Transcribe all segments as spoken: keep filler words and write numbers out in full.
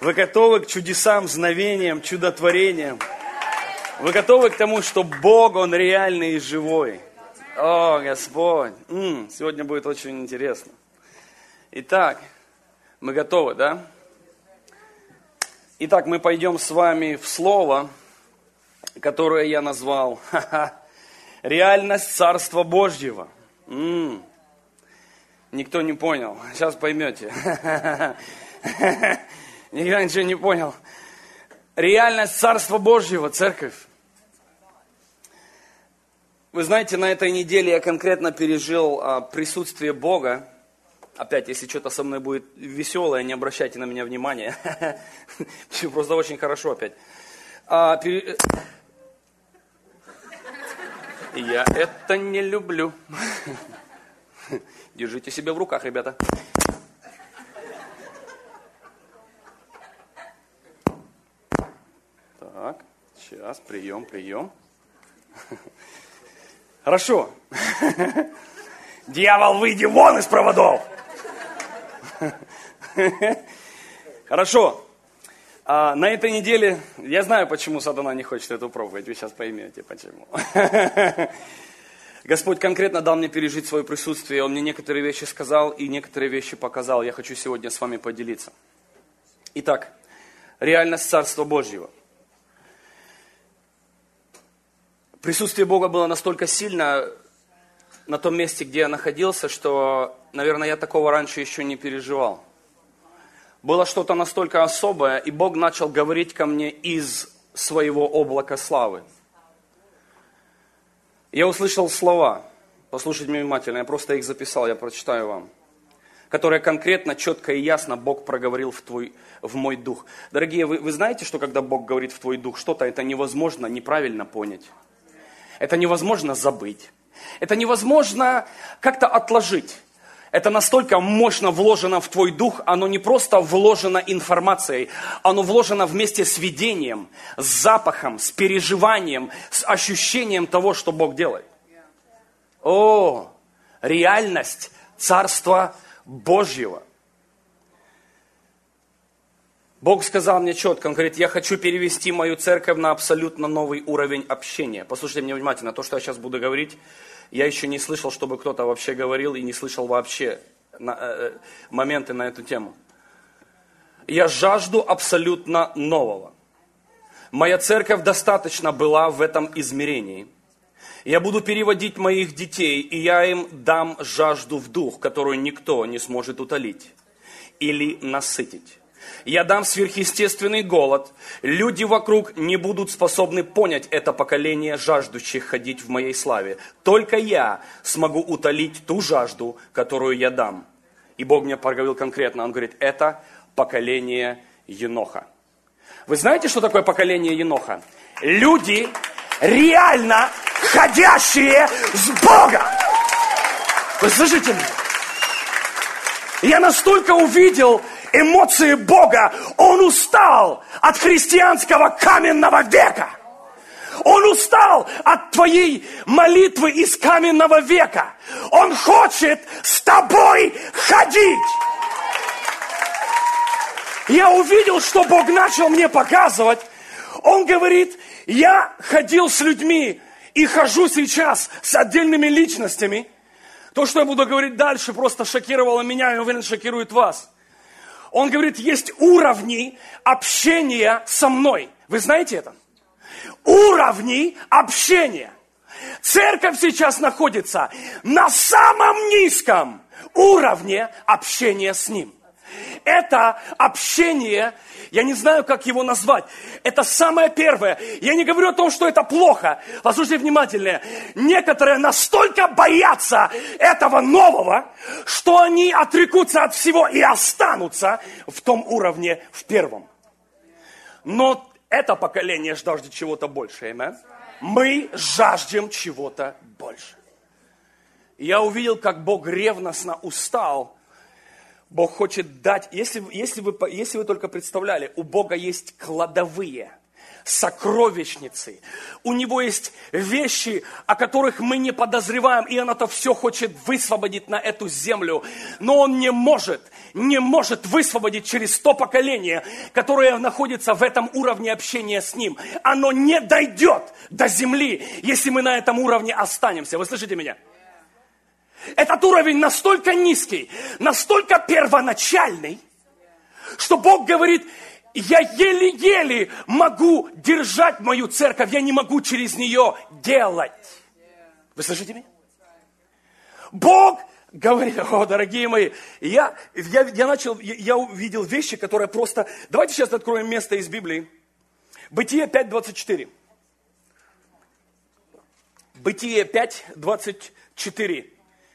Вы готовы к чудесам, знамениям, чудотворениям? Вы готовы к тому, что Бог, Он реальный и живой? О, Господь! М-м, сегодня будет очень интересно. Итак, мы готовы, да? Итак, мы пойдем с вами в Слово, которое я назвал «Реальность Царства Божьего». М-м. Никто не понял. Сейчас поймете. Никто ничего не понял. Реальность Царства Божьего, церковь. Вы знаете, на этой неделе я конкретно пережил а, присутствие Бога. Опять, если что-то со мной будет веселое, не обращайте на меня внимания. Просто очень хорошо опять. А, пере... Я это не люблю. Держите себя в руках, ребята. Так, сейчас, прием, прием. Хорошо. Дьявол, выйди вон из проводов. Хорошо. А, на этой неделе, я знаю, почему сатана не хочет эту проповедь, вы сейчас поймете, почему. Господь конкретно дал мне пережить свое присутствие, Он мне некоторые вещи сказал и некоторые вещи показал. Я хочу сегодня с вами поделиться. Итак, реальность Царства Божьего. Присутствие Бога было настолько сильно на том месте, где я находился, что, наверное, я такого раньше еще не переживал. Было что-то настолько особое, и Бог начал говорить ко мне из своего облака славы. Я услышал слова, послушайте меня внимательно, я просто их записал, я прочитаю вам, которые конкретно, четко и ясно Бог проговорил в, твой, в мой дух. Дорогие, вы, вы знаете, что когда Бог говорит в твой дух что-то, это невозможно неправильно понять. Это невозможно забыть. Это невозможно как-то отложить. Это настолько мощно вложено в твой дух, оно не просто вложено информацией, оно вложено вместе с видением, с запахом, с переживанием, с ощущением того, что Бог делает. О, реальность Царства Божьего. Бог сказал мне четко, Он говорит, я хочу перевести мою церковь на абсолютно новый уровень общения. Послушайте меня внимательно, то, что я сейчас буду говорить, я еще не слышал, чтобы кто-то вообще говорил, и не слышал вообще на, э, моменты на эту тему. Я жажду абсолютно нового. Моя церковь достаточно была в этом измерении. Я буду переводить моих детей, и я им дам жажду в дух, которую никто не сможет утолить или насытить. Я дам сверхъестественный голод. Люди вокруг не будут способны понять это поколение жаждущих ходить в моей славе. Только я смогу утолить ту жажду, которую я дам. И Бог мне проговорил конкретно. Он говорит, это поколение Еноха. Вы знаете, что такое поколение Еноха? Люди, реально ходящие с Богом. Вы слышите меня? Я настолько увидел эмоции Бога. Он устал от христианского каменного века. Он устал от твоей молитвы из каменного века. Он хочет с тобой ходить. Я увидел, что Бог начал мне показывать. Он говорит, я ходил с людьми и хожу сейчас с отдельными личностями. То, что я буду говорить дальше, просто шокировало меня, и, уверен, шокирует вас. Он говорит, есть уровни общения со мной. Вы знаете это? Уровни общения. Церковь сейчас находится на самом низком уровне общения с Ним. Это общение, я не знаю, как его назвать. Это самое первое. Я не говорю о том, что это плохо. Послушайте внимательно. Некоторые настолько боятся этого нового, что они отрекутся от всего и останутся в том уровне, в первом. Но это поколение жаждет чего-то большего. Amen? Мы жаждем чего-то больше. Я увидел, как Бог ревностно устал. Бог хочет дать, если, если, вы, если вы только представляли, у Бога есть кладовые. сокровищницей. У него есть вещи, о которых мы не подозреваем, и он это все хочет высвободить на эту землю. Но он не может, не может высвободить через то поколение, которое находится в этом уровне общения с ним. Оно не дойдет до земли, если мы на этом уровне останемся. Вы слышите меня? Этот уровень настолько низкий, настолько первоначальный, что Бог говорит: я еле-еле могу держать мою церковь, я не могу через нее делать. Вы слышите меня? Бог говорит: о, дорогие мои, я, я, я начал, я, я увидел вещи, которые просто... Давайте сейчас откроем место из Библии. Бытие пять двадцать четыре. Бытие пять двадцать четыре.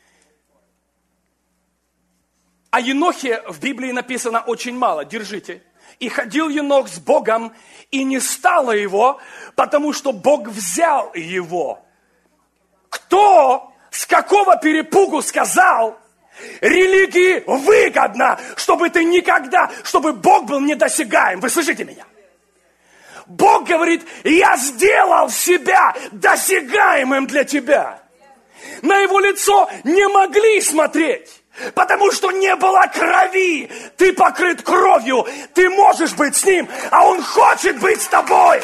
О Енохе в Библии написано очень мало, держите. И ходил Енох с Богом, и не стало его, потому что Бог взял его. Кто с какого перепугу сказал: религии выгодно, чтобы ты никогда, чтобы Бог был недосягаем? Вы слышите меня? Бог говорит: я сделал себя досягаемым для тебя. На его лицо не могли смотреть. Потому что не было крови. Ты покрыт кровью. Ты можешь быть с ним, а он хочет быть с тобой.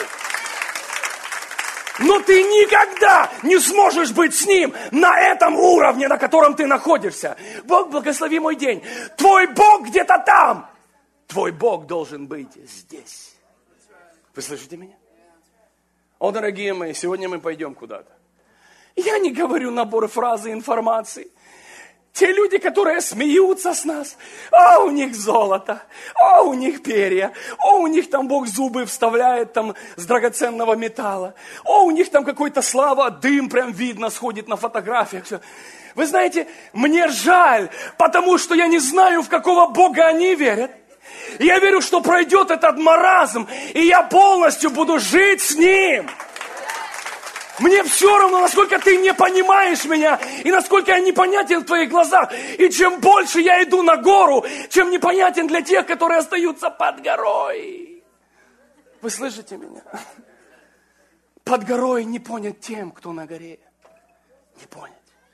Но ты никогда не сможешь быть с ним на этом уровне, на котором ты находишься. Бог, благослови мой день. Твой Бог где-то там. Твой Бог должен быть здесь. Вы слышите меня? О, дорогие мои, сегодня мы пойдем куда-то. Я не говорю набор фраз и информации. Те люди, которые смеются с нас, а у них золото, а у них перья, а у них там Бог зубы вставляет там с драгоценного металла, а у них там какой-то слава, дым прям видно сходит на фотографиях. Все. Вы знаете, мне жаль, потому что я не знаю, в какого Бога они верят. Я верю, что пройдет этот маразм, и я полностью буду жить с Ним. Мне все равно, насколько ты не понимаешь меня, и насколько я непонятен в твоих глазах. И чем больше я иду на гору, чем непонятен для тех, которые остаются под горой. Вы слышите меня? Под горой не понят тем, кто на горе. Не понять.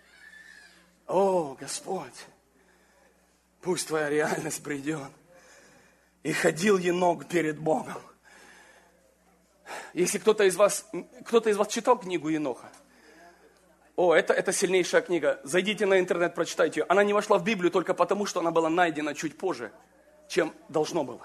О, Господь, пусть твоя реальность придет. И ходил Енох перед Богом. Если кто-то из вас, кто-то из вас читал книгу Еноха, о, это, это сильнейшая книга. Зайдите на интернет, прочитайте ее. Она не вошла в Библию только потому, что она была найдена чуть позже, чем должно было.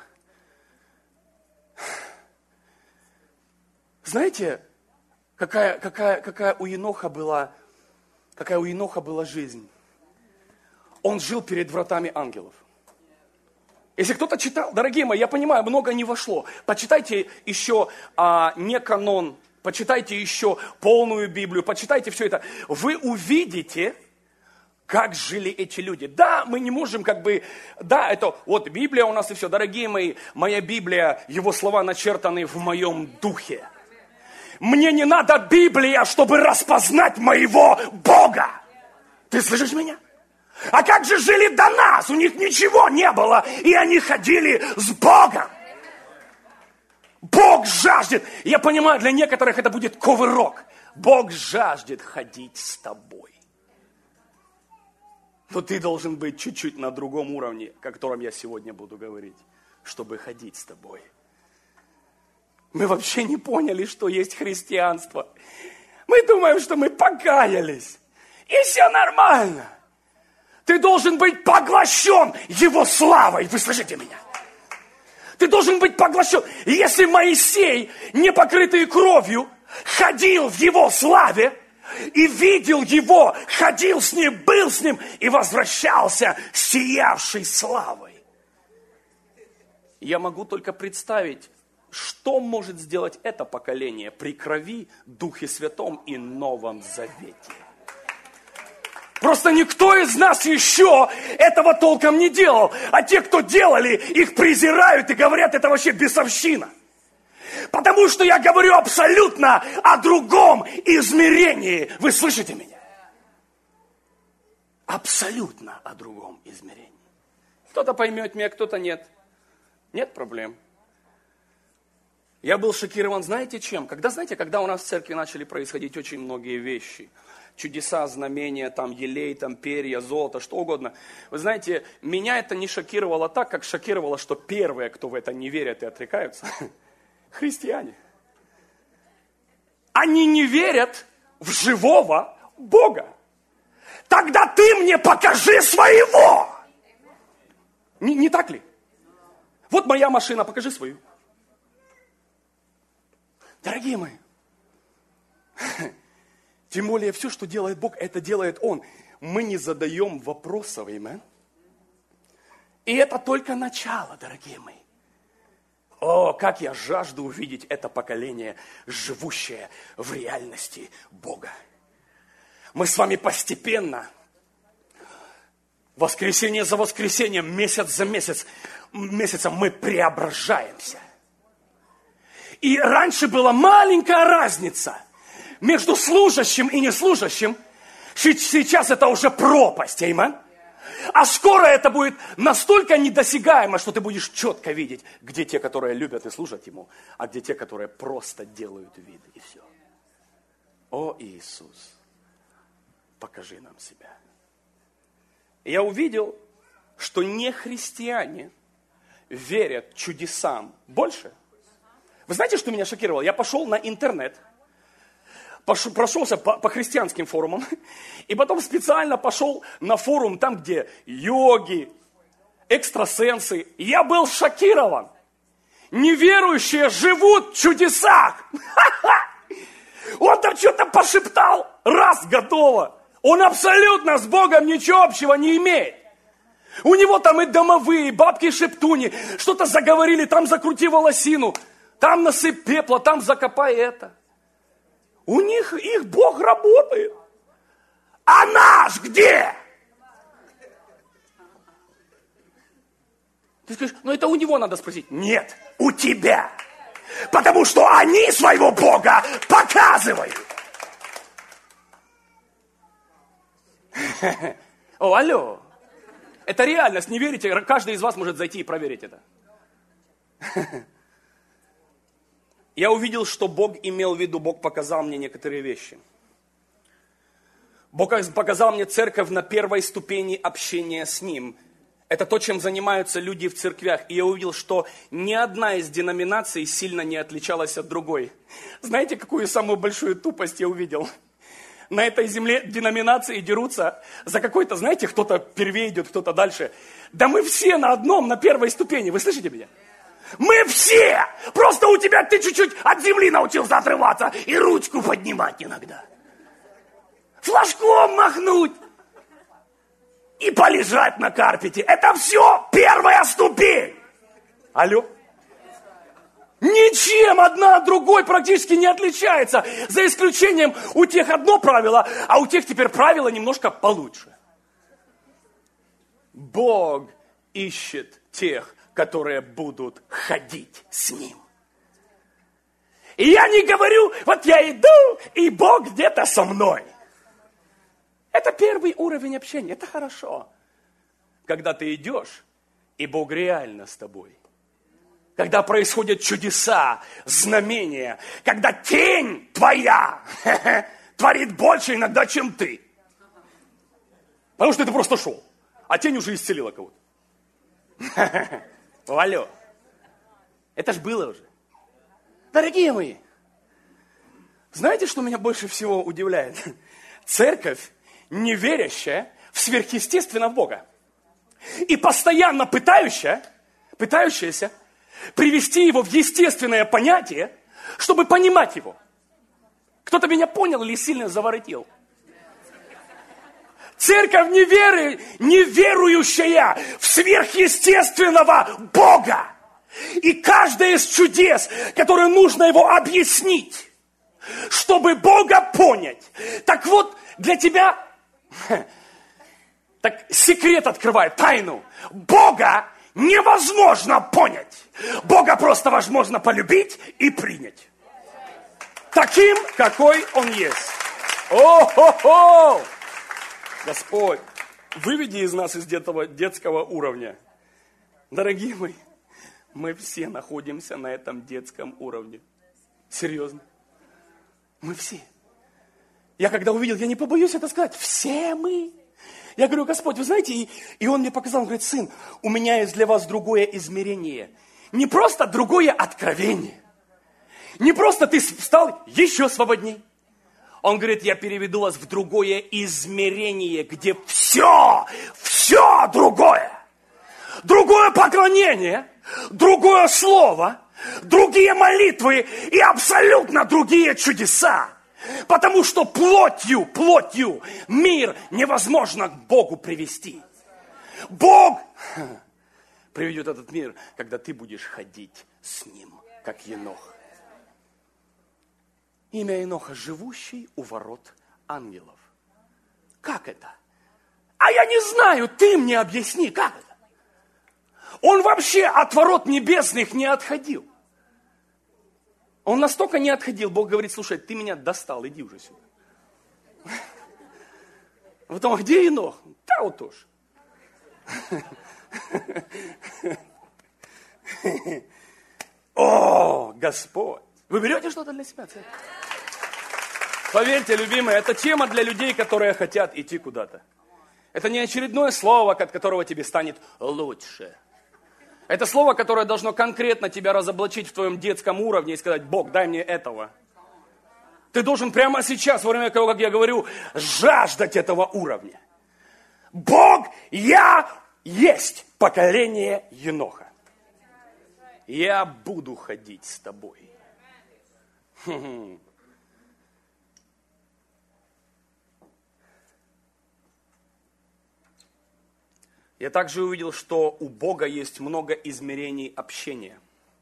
Знаете, какая, какая, какая у Еноха была, какая у Еноха была жизнь? Он жил перед вратами ангелов. Если кто-то читал, дорогие мои, я понимаю, много не вошло. Почитайте еще а, не канон, почитайте еще полную Библию, почитайте все это. Вы увидите, как жили эти люди. Да, мы не можем как бы, да, это вот Библия у нас и все. Дорогие мои, моя Библия, его слова начертаны в моем духе. Мне не надо Библия, чтобы распознать моего Бога. Ты слышишь меня? А как же жили до нас? У них ничего не было, и они ходили с Богом. Бог жаждет. Я понимаю, для некоторых это будет кувырок. Бог жаждет ходить с тобой. Но ты должен быть чуть-чуть на другом уровне, о котором я сегодня буду говорить, чтобы ходить с тобой. Мы вообще не поняли, что есть христианство. Мы думаем, что мы покаялись, и все нормально. Ты должен быть поглощен Его славой. Вы слышите меня? Ты должен быть поглощен. И если Моисей, не покрытый кровью, ходил в Его славе, и видел Его, ходил с Ним, был с Ним, и возвращался сиявший славой. Я могу только представить, что может сделать это поколение при крови, Духе Святом и Новом Завете. Просто никто из нас еще этого толком не делал. А те, кто делали, их презирают и говорят, это вообще бесовщина. Потому что я говорю абсолютно о другом измерении. Вы слышите меня? Абсолютно о другом измерении. Кто-то поймет меня, кто-то нет. Нет проблем. Я был шокирован, знаете чем? Когда, знаете, когда у нас в церкви начали происходить очень многие вещи, чудеса, знамения, там елей, там перья, золото, что угодно. Вы знаете, меня это не шокировало так, как шокировало, что первые, кто в это не верят и отрекаются, христиане. Они не верят в живого Бога. Тогда ты мне покажи своего. Не, не так ли? Вот моя машина, покажи свою. Дорогие мои, тем более все, что делает Бог, это делает Он. Мы не задаем вопросов, amen. И это только начало, дорогие мои. О, как я жажду увидеть это поколение, живущее в реальности Бога. Мы с вами постепенно, воскресенье за воскресеньем, месяц за месяц, месяцем мы преображаемся. И раньше была маленькая разница между служащим и неслужащим. Сейчас это уже пропасть, аминь. А скоро это будет настолько недосягаемо, что ты будешь четко видеть, где те, которые любят и служат Ему, а где те, которые просто делают вид, и все. О, Иисус, покажи нам себя. И я увидел, что не христиане верят чудесам больше. Вы знаете, что меня шокировало? Я пошел на интернет, пошел, прошелся по, по христианским форумам, и потом специально пошел на форум, там, где йоги, экстрасенсы. Я был шокирован. Неверующие живут в чудесах. Он там что-то пошептал, раз, готово. Он абсолютно с Богом ничего общего не имеет. У него там и домовые, и бабки-шептуни, что-то заговорили, там закрути волосину. Там насыпь пепла, там закопай это. У них, их Бог работает. А наш где? Ты скажешь, ну это у него надо спросить. Нет, у тебя. Потому что они своего Бога показывают. О, алло. Это реальность, не верите? Каждый из вас может зайти и проверить это. Я увидел, что Бог имел в виду, Бог показал мне некоторые вещи. Бог показал мне церковь на первой ступени общения с Ним. Это то, чем занимаются люди в церквях. И я увидел, что ни одна из деноминаций сильно не отличалась от другой. Знаете, какую самую большую тупость я увидел? На этой земле деноминации дерутся за какой-то, знаете, кто-то первее идет, кто-то дальше. Да мы все на одном, на первой ступени. Вы слышите меня? Мы все! Просто у тебя ты чуть-чуть от земли научился отрываться и ручку поднимать иногда. Флажком махнуть и полежать на карпете. Это все первая ступень. Алло? Ничем одна от другой практически не отличается. За исключением у тех одно правило, а у тех теперь правило немножко получше. Бог ищет тех, которые будут ходить с Ним. И я не говорю, вот я иду, и Бог где-то со мной. Это первый уровень общения, это хорошо. Когда ты идешь, и Бог реально с тобой. Когда происходят чудеса, знамения, когда тень твоя творит больше иногда, чем ты. Потому что ты просто шел, а тень уже исцелила кого-то. Алло. Это ж было уже. Дорогие мои, знаете, что меня больше всего удивляет? Церковь, не верящая в сверхъестественного Бога. И постоянно пытающая, пытающаяся привести его в естественное понятие, чтобы понимать его. Кто-то меня понял или сильно заворотил? Церковь неверы, неверующая в сверхъестественного Бога. И каждое из чудес, которое нужно его объяснить, чтобы Бога понять. Так вот, для тебя, так секрет открывает, тайну. Бога невозможно понять. Бога просто возможно полюбить и принять. Таким, какой Он есть. О-хо-хо! Господь, выведи из нас из этого детского уровня. Дорогие мои, Мы все находимся на этом детском уровне. Серьезно. Мы все. Я когда увидел, я не побоюсь это сказать, все мы. Я говорю, Господь, вы знаете, и, и Он мне показал, он говорит, сын, у меня есть для вас другое измерение. Не просто другое откровение. Не просто ты стал еще свободней. Он говорит, я переведу вас в другое измерение, где все, все другое. Другое поклонение, другое слово, другие молитвы и абсолютно другие чудеса. Потому что плотью, плотью мир невозможно к Богу привести. Бог приведет этот мир, когда ты будешь ходить с Ним, как Енох. Имя Еноха, живущий у ворот ангелов. Как это? А я не знаю, ты мне объясни, как это? Он вообще от ворот небесных не отходил. Он настолько не отходил, Бог говорит, слушай, ты меня достал, иди уже сюда. Потом, а где Енох? Да вот тоже. О, Господь! Вы берете что-то для себя? Поверьте, любимые, это тема для людей, которые хотят идти куда-то. Это не очередное слово, от которого тебе станет лучше. Это слово, которое должно конкретно тебя разоблачить в твоем детском уровне и сказать, Бог, дай мне этого. Ты должен прямо сейчас, во время того, как я говорю, жаждать этого уровня. Бог, я есть поколение Еноха. Я буду ходить с тобой. Я также увидел, что у Бога есть много измерений общения.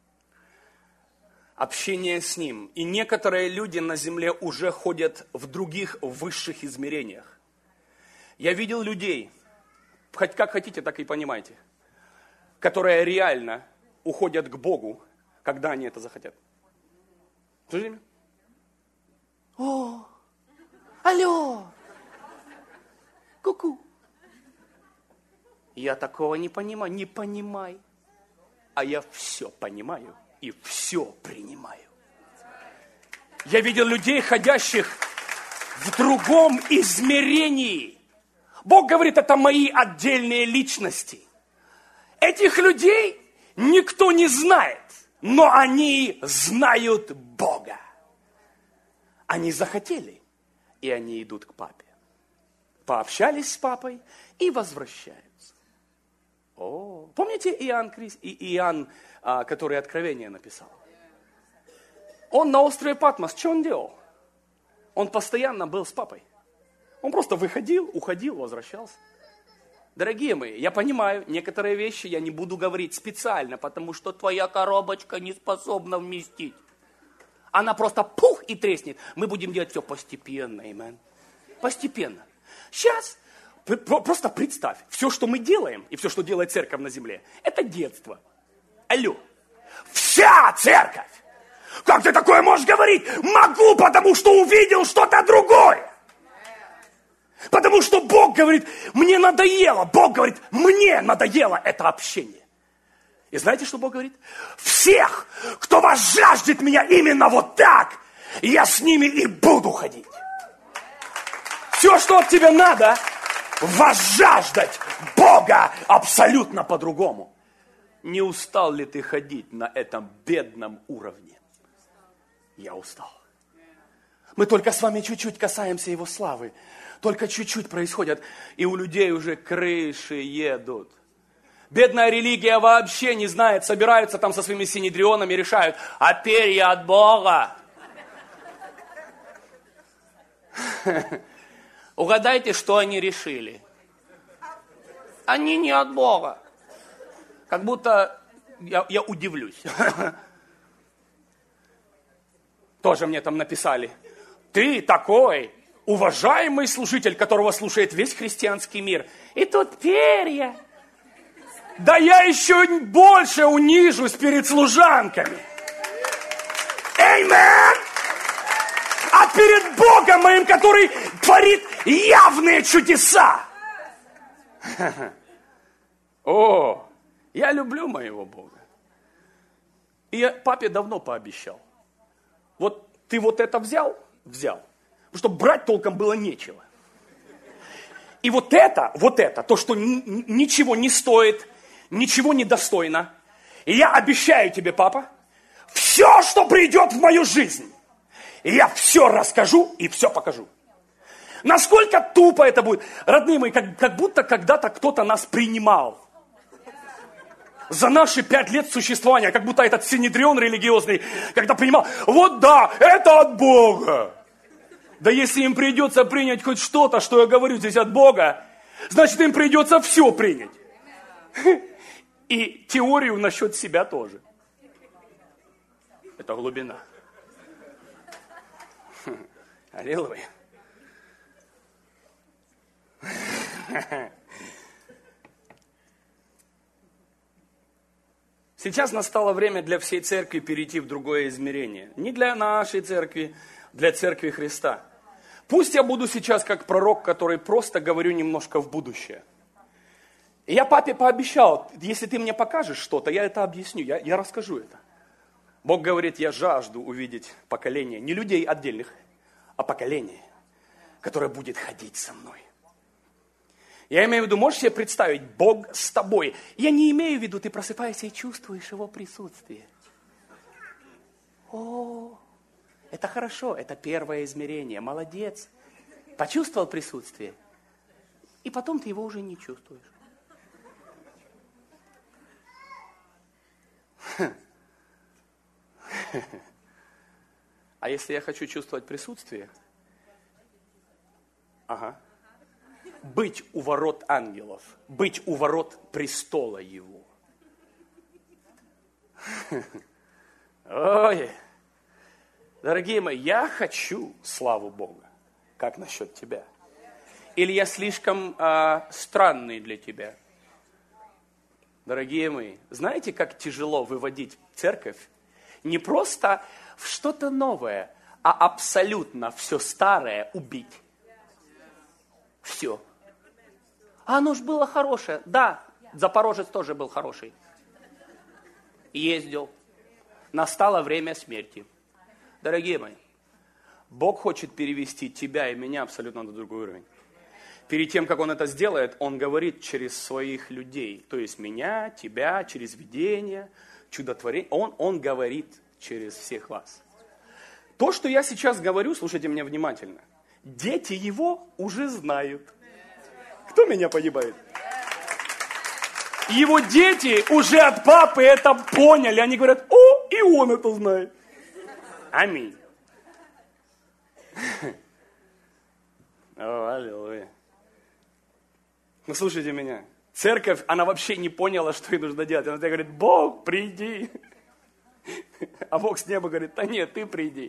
Общение с Ним. И некоторые люди на земле уже ходят в других высших измерениях. Я видел людей, хоть как хотите, так и понимаете, которые реально уходят к Богу, когда они это захотят. Слышите? О, алло, ку-ку. Я такого не понимаю, не понимай. А я все понимаю и все принимаю. Я видел людей, ходящих в другом измерении. Бог говорит, это мои отдельные личности. Этих людей никто не знает, но они знают Бога. Они захотели, и они идут к папе. Пообщались с папой и возвращаются. О, помните Иоанн, и Иоанн, который Откровение написал? Он на острове Патмос, что он делал? Он постоянно был с папой. Он просто выходил, уходил, возвращался. Дорогие мои, я понимаю, некоторые вещи я не буду говорить специально, потому что твоя коробочка не способна вместить. Она просто пух и треснет. Мы будем делать все постепенно, amen. Постепенно. Сейчас... Просто представь, все, что мы делаем, и все, что делает церковь на земле, это детство. Алло. Вся церковь! Как ты такое можешь говорить? Могу, потому что увидел что-то другое. Потому что Бог говорит, мне надоело. Бог говорит, мне надоело это общение. И знаете, что Бог говорит? Всех, кто вас жаждет меня именно вот так, я с ними и буду ходить. Все, что от тебя надо... возжаждать Бога абсолютно по-другому. Не устал ли ты ходить на этом бедном уровне? Я устал. Мы только с вами чуть-чуть касаемся Его славы. Только чуть-чуть происходит, и у людей уже крыши едут. Бедная религия вообще не знает, собираются там со своими синедрионами, решают, а перья от Бога. Угадайте, что они решили. Они не от Бога. Как будто я, я удивлюсь. Тоже мне там написали. Ты такой уважаемый служитель, которого слушает весь христианский мир. И тут перья. Да я еще больше унижусь перед служанками. Аминь! А перед Богом моим, который творит явные чудеса. О, я люблю моего Бога. И я папе давно пообещал. Вот ты вот это взял? Взял. Потому что брать толком было нечего. И вот это, вот это, то, что ни, ничего не стоит, ничего не достойно. И я обещаю тебе, папа, все, что придет в мою жизнь, я все расскажу и все покажу. Насколько тупо это будет. Родные мои, как, как будто когда-то кто-то нас принимал. За наши пять лет существования, как будто этот синедрион религиозный, когда принимал, вот да, это от Бога. Да если им придется принять хоть что-то, что я говорю здесь от Бога, значит им придется все принять. И теорию насчет себя тоже. Это глубина. Аллилуйя. Сейчас настало время для всей церкви перейти в другое измерение. Не для нашей церкви, для церкви Христа. Пусть я буду сейчас как пророк, который просто говорю немножко в будущее. И я папе пообещал, если ты мне покажешь что-то, я это объясню, я, я расскажу это. Бог говорит, я жажду увидеть поколение, не людей отдельных, а поколение, которое будет ходить со мной. Я имею в виду, можешь себе представить, Бог с тобой. Я не имею в виду, ты просыпаешься и чувствуешь Его присутствие. О, это хорошо, это первое измерение, молодец. Почувствовал присутствие, и потом ты его уже не чувствуешь. А если я хочу чувствовать присутствие, ага, быть у ворот ангелов, быть у ворот престола Его. Ой, дорогие мои, я хочу славу Бога. Как насчет тебя? Или я слишком э, странный для тебя? Дорогие мои, знаете, как тяжело выводить церковь не просто в что-то новое, а абсолютно все старое убить. Все. А оно ж было хорошее. Да, Запорожец тоже был хороший. Ездил. Настало время смерти. Дорогие мои, Бог хочет перевести тебя и меня абсолютно на другой уровень. Перед тем, как Он это сделает, Он говорит через своих людей. То есть меня, тебя, через видение, чудотворение. Он, он говорит через всех вас. То, что я сейчас говорю, слушайте меня внимательно. Дети Его уже знают. Кто меня понимает? Его дети уже от папы это поняли. Они говорят, о, и он это знает. Аминь. О, аллилуйя. Ну, слушайте меня. Церковь, она вообще не поняла, что ей нужно делать. Она говорит, Бог, приди. А Бог с неба говорит, да нет, ты приди.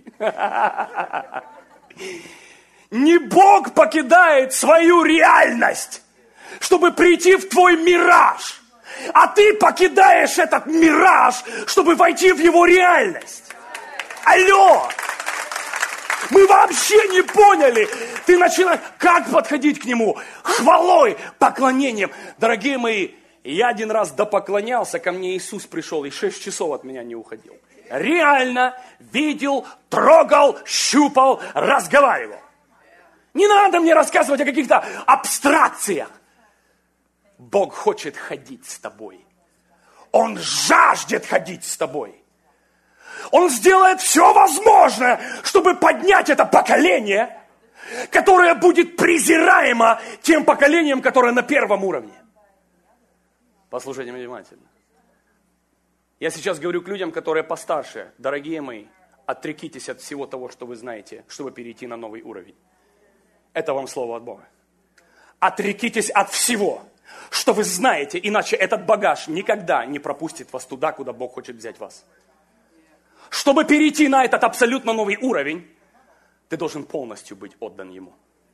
Не Бог покидает свою реальность, чтобы прийти в твой мираж. А ты покидаешь этот мираж, чтобы войти в его реальность. Алло! Мы вообще не поняли. Ты начинаешь, как подходить к нему? Хвалой, поклонением. Дорогие мои, я один раз допоклонялся, ко мне Иисус пришел и шесть часов от меня не уходил. Реально видел, трогал, щупал, разговаривал. Не надо мне рассказывать о каких-то абстракциях. Бог хочет ходить с тобой. Он жаждет ходить с тобой. Он сделает все возможное, чтобы поднять это поколение, которое будет презираемо тем поколением, которое на первом уровне. Послушайте меня внимательно. Я сейчас говорю к людям, которые постарше. Дорогие мои, отрекитесь от всего того, что вы знаете, чтобы перейти на новый уровень. Это вам слово от Бога. Отрекитесь от всего, что вы знаете, иначе этот багаж никогда не пропустит вас туда, куда Бог хочет взять вас. Чтобы перейти на этот абсолютно новый уровень, ты должен полностью быть отдан Ему.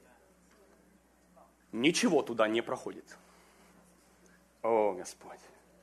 Ничего туда не проходит. О, Господь.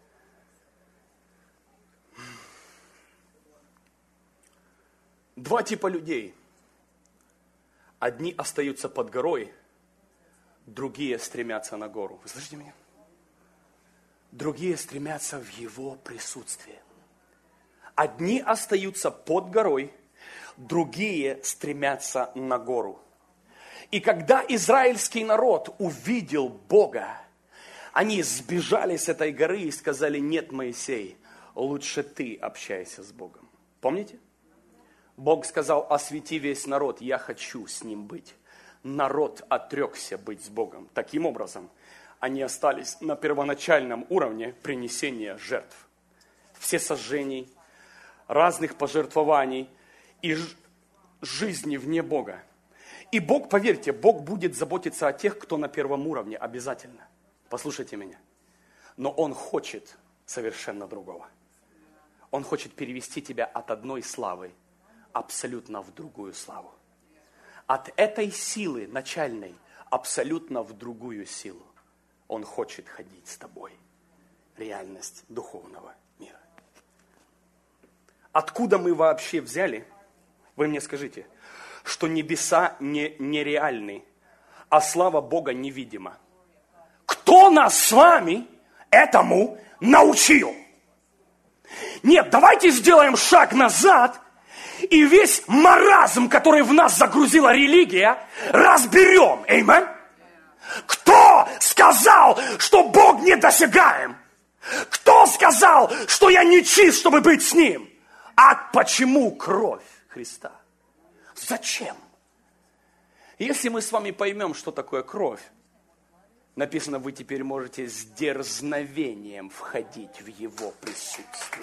Два типа людей. Одни остаются под горой, другие стремятся на гору. Вы слышите меня? Другие стремятся в Его присутствие. Одни остаются под горой, другие стремятся на гору. И когда израильский народ увидел Бога, они сбежали с этой горы и сказали: нет, Моисей, лучше ты общайся с Богом. Помните? Бог сказал: освети весь народ, я хочу с ним быть. Народ отрекся быть с Богом. Таким образом, они остались на первоначальном уровне принесения жертв. Все сожжений, разных пожертвований и жизни вне Бога. И Бог, поверьте, Бог будет заботиться о тех, кто на первом уровне, обязательно. Послушайте меня. Но Он хочет совершенно другого. Он хочет перевести тебя от одной славы абсолютно в другую славу. От этой силы начальной абсолютно в другую силу. Он хочет ходить с тобой. Реальность духовного мира. Откуда мы вообще взяли, вы мне скажите, что небеса не, нереальны, а слава Бога невидима? Кто нас с вами этому научил? Нет, давайте сделаем шаг назад и весь маразм, который в нас загрузила религия, разберем. Аминь. Кто сказал, что Бог недосягаем? Кто сказал, что я не чист, чтобы быть с Ним? А почему кровь Христа? Зачем? Если мы с вами поймем, что такое кровь, написано, вы теперь можете с дерзновением входить в Его присутствие.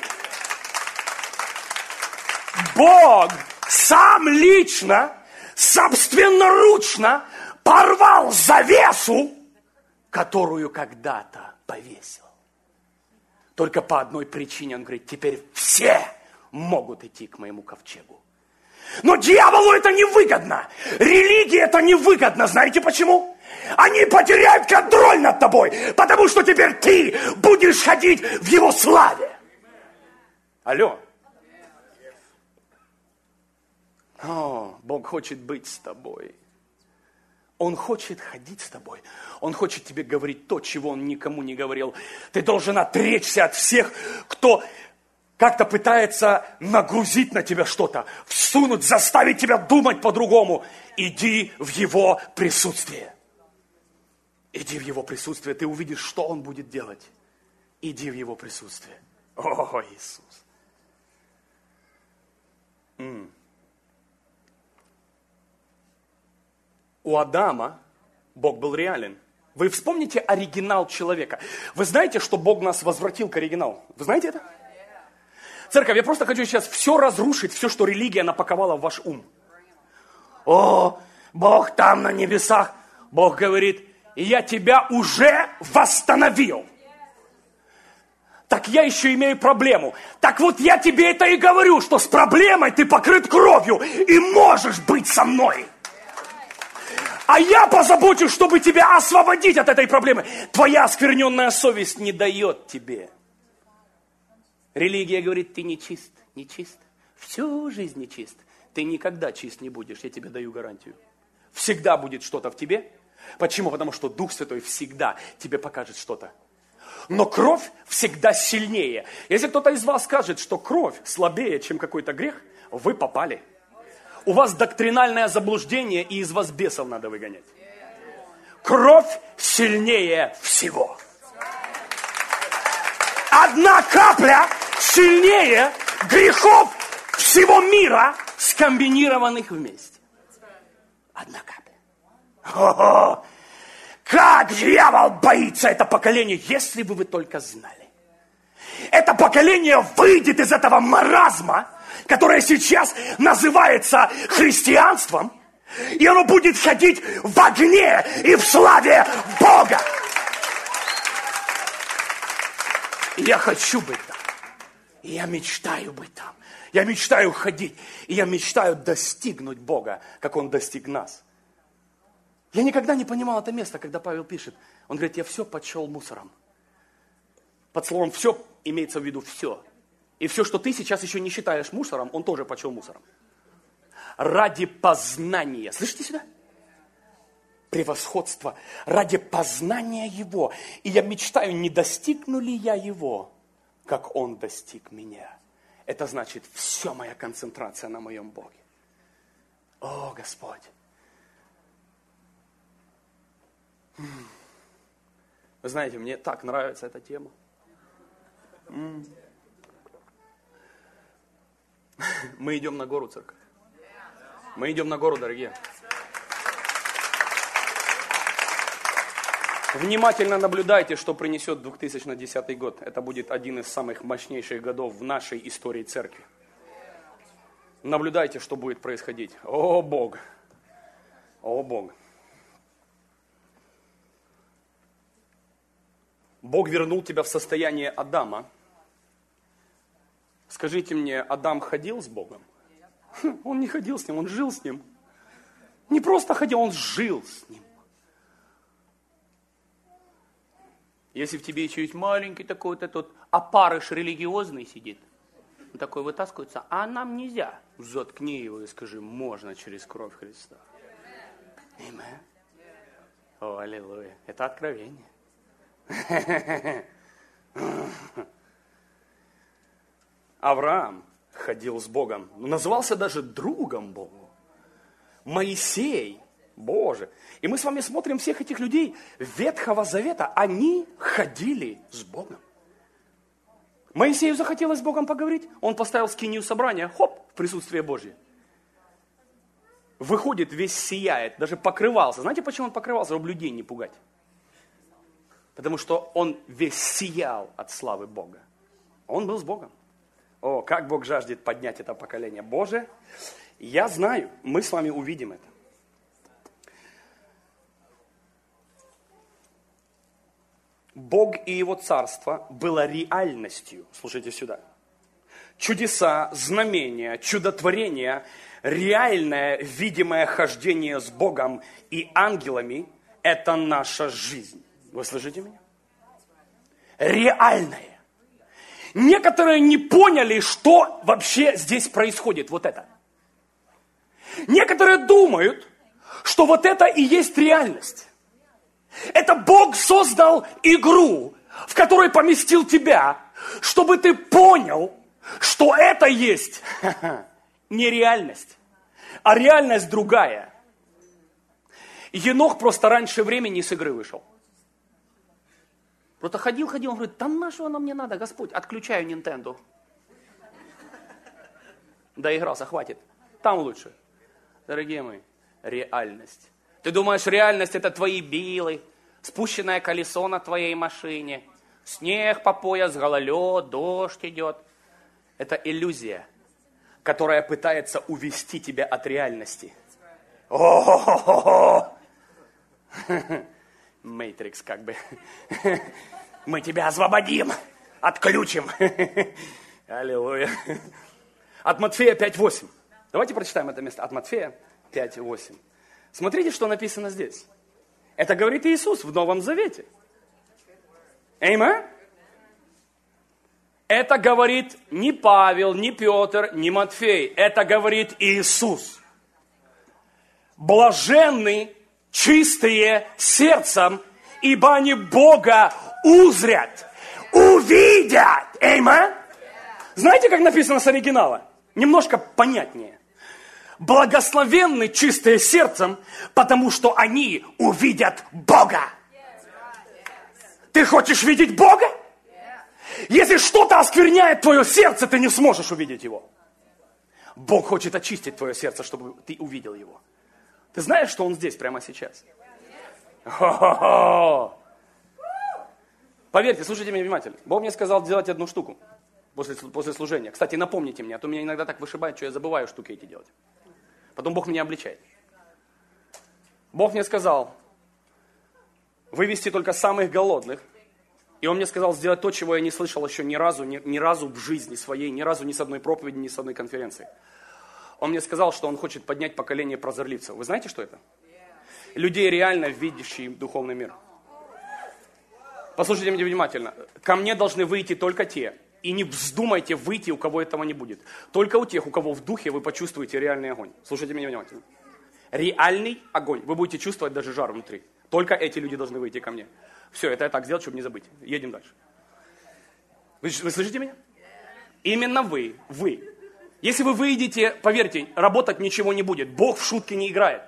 Бог сам лично, собственноручно порвал завесу, которую когда-то повесил. Только по одной причине он говорит: теперь все могут идти к моему ковчегу. Но дьяволу это невыгодно. Религии это невыгодно. Знаете почему? Они потеряют контроль над тобой, потому что теперь ты будешь ходить в его славе. Алло. О, Бог хочет быть с тобой. Он хочет ходить с тобой. Он хочет тебе говорить то, чего Он никому не говорил. Ты должен отречься от всех, кто как-то пытается нагрузить на тебя что-то, всунуть, заставить тебя думать по-другому. Иди в Его присутствие. Иди в Его присутствие, ты увидишь, что Он будет делать. Иди в Его присутствие. О, Иисус. М. У Адама Бог был реален. Вы вспомните оригинал человека. Вы знаете, что Бог нас возвратил к оригиналу? Вы знаете это? Церковь, я просто хочу сейчас все разрушить, все, что религия напаковала в ваш ум. О, Бог там на небесах. Бог говорит: я тебя уже восстановил. Так я еще имею проблему. Так вот я тебе это и говорю, что с проблемой ты покрыт кровью и можешь быть со мной. А я позабочусь, чтобы тебя освободить от этой проблемы. Твоя оскверненная совесть не дает тебе. Религия говорит: ты не чист, не чист. Всю жизнь не чист. Ты никогда чист не будешь, я тебе даю гарантию. Всегда будет что-то в тебе. Почему? Потому что Дух Святой всегда тебе покажет что-то. Но кровь всегда сильнее. Если кто-то из вас скажет, что кровь слабее, чем какой-то грех, вы попали. У вас доктринальное заблуждение, и из вас бесов надо выгонять. Кровь сильнее всего. Одна капля сильнее грехов всего мира, скомбинированных вместе. Одна капля. О-о-о! Как дьявол боится это поколение, если бы вы только знали. Это поколение выйдет из этого маразма, которое сейчас называется христианством, и оно будет ходить в огне и в славе Бога. И я хочу быть там. И я мечтаю быть там. Я мечтаю ходить. И я мечтаю достигнуть Бога, как Он достиг нас. Я никогда не понимал это место, когда Павел пишет. Он говорит: я все почел мусором. Под словом «все» имеется в виду все. И все, что ты сейчас еще не считаешь мусором, он тоже почел мусором. Ради познания. Слышите сюда? Превосходство. Ради познания Его. И я мечтаю, не достигну ли я Его, как Он достиг меня. это значит, все моя концентрация на моем Боге. О, Господь. Вы знаете, мне так нравится эта тема. Мы идем на гору, церковь. Мы идем на гору, дорогие. Внимательно наблюдайте, что принесет две тысячи десятый год. Это будет один из самых мощнейших годов в нашей истории церкви. Наблюдайте, что будет происходить. О, Бог! О, Бог! Бог вернул тебя в состояние Адама. Скажите мне, Адам ходил с Богом? Он не ходил с ним, он жил с ним. Не просто ходил, он жил с ним. Если в тебе еще есть маленький такой вот этот опарыш религиозный сидит, он такой вытаскивается, а нам нельзя. Заткни его и скажи, можно через кровь Христа. Аминь. О, аллилуйя. Это откровение. Авраам ходил с Богом, назывался даже другом Богу. Моисей, Боже. И мы с вами смотрим всех этих людей Ветхого Завета, они ходили с Богом. Моисею захотелось с Богом поговорить, он поставил скинию собрания, хоп, в присутствие Божье. Выходит, весь сияет, даже покрывался. Знаете, почему он покрывался? Чтобы людей не пугать. Потому что он весь сиял от славы Бога. Он был с Богом. О, как Бог жаждет поднять это поколение. Боже, я знаю, мы с вами увидим это. Бог и Его Царство было реальностью. Слушайте сюда. Чудеса, знамения, чудотворения, реальное видимое хождение с Богом и ангелами – это наша жизнь. Вы слышите меня? Реальное. Некоторые не поняли, что вообще здесь происходит. Вот это. Некоторые думают, что вот это и есть реальность. Это Бог создал игру, в которой поместил тебя, чтобы ты понял, что это есть не реальность, а реальность другая. Енох просто раньше времени с игры вышел. Просто ходил, ходил, он говорит, да на что оно мне надо, Господь, отключаю Nintendo. Доигрался, хватит, там лучше. Дорогие мои, реальность. Ты думаешь, реальность это твои билы, спущенное колесо на твоей машине, снег по пояс, гололед, дождь идет. Это иллюзия, которая пытается увести тебя от реальности. О-хо-хо-хо! Мэйтрикс как бы. Мы тебя освободим, отключим. Аллилуйя. От Матфея пять восемь. Давайте прочитаем это место. От Матфея пять восемь. Смотрите, что написано здесь. Это говорит Иисус в Новом Завете. Аминь. Это говорит не Павел, не Петр, не Матфей. Это говорит Иисус. Блаженны чистые сердцем, ибо они Бога узрят, увидят. Аминь. Знаете, как написано с оригинала? Немножко понятнее. Благословенны чистые сердцем, потому что они увидят Бога. Ты хочешь видеть Бога? Если что-то оскверняет твое сердце, ты не сможешь увидеть Его. Бог хочет очистить твое сердце, чтобы ты увидел Его. Ты знаешь, что Он здесь прямо сейчас? Хо-хо-хо! Поверьте, слушайте меня внимательно. Бог мне сказал делать одну штуку после, после служения. Кстати, напомните мне, а то меня иногда так вышибает, что я забываю штуки эти делать. Потом Бог меня обличает. Бог мне сказал вывести только самых голодных. И Он мне сказал сделать то, чего я не слышал еще ни разу, ни, ни разу в жизни своей, ни разу ни с одной проповеди, ни с одной конференции. Он мне сказал, что Он хочет поднять поколение прозорливцев. Вы знаете, что это? Людей, реально видящих духовный мир. Послушайте меня внимательно. Ко мне должны выйти только те. И не вздумайте выйти, у кого этого не будет. Только у тех, у кого в духе вы почувствуете реальный огонь. Слушайте меня внимательно. Реальный огонь. Вы будете чувствовать даже жар внутри. Только эти люди должны выйти ко мне. Все, это я так сделал, чтобы не забыть. Едем дальше. Вы, вы слышите меня? Именно вы, вы. Если вы выйдете, поверьте, работать ничего не будет. Бог в шутки не играет.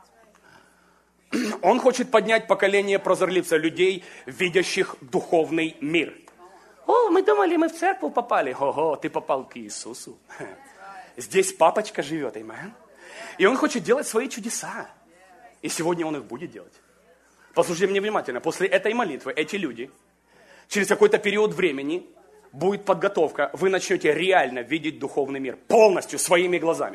Он хочет поднять поколение прозорливцев, людей, видящих духовный мир. О, мы думали, мы в церковь попали. Ого, ты попал к Иисусу. Здесь папочка живет, аминь. И он хочет делать свои чудеса. И сегодня он их будет делать. Послушайте меня внимательно. После этой молитвы эти люди, через какой-то период времени, будет подготовка, вы начнете реально видеть духовный мир. Полностью, своими глазами.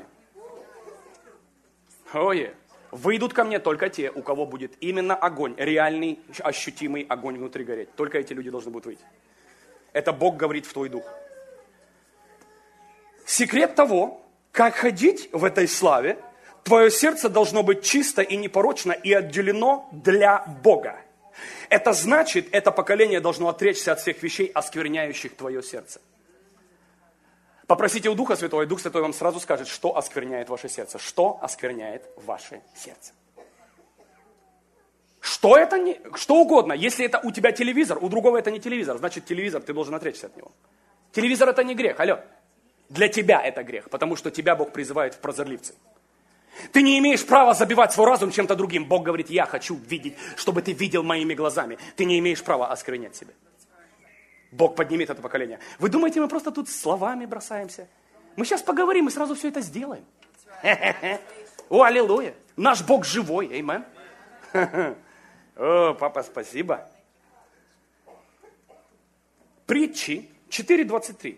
Ой, выйдут ко мне только те, у кого будет именно огонь, реальный, ощутимый огонь внутри гореть. Только эти люди должны будут выйти. Это Бог говорит в твой дух. Секрет того, как ходить в этой славе, твое сердце должно быть чисто и непорочно и отделено для Бога. Это значит, это поколение должно отречься от всех вещей, оскверняющих твое сердце. Попросите у Духа Святого, и Дух Святой вам сразу скажет, что оскверняет ваше сердце. Что оскверняет ваше сердце. Что это не, что угодно. Если это у тебя телевизор, у другого это не телевизор, значит телевизор, ты должен отречься от него. Телевизор это не грех, алло. Для тебя это грех, потому что тебя Бог призывает в прозорливцы. Ты не имеешь права забивать свой разум чем-то другим. Бог говорит, я хочу видеть, чтобы ты видел моими глазами. Ты не имеешь права осквернять себя. Бог поднимет это поколение. Вы думаете, мы просто тут словами бросаемся? Мы сейчас поговорим и сразу все это сделаем. О, аллилуйя. Наш Бог живой, аминь. О, папа, спасибо. Притчи четыре двадцать три.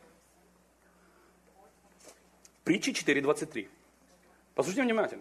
Притчи четыре двадцать три. Послушайте внимательно.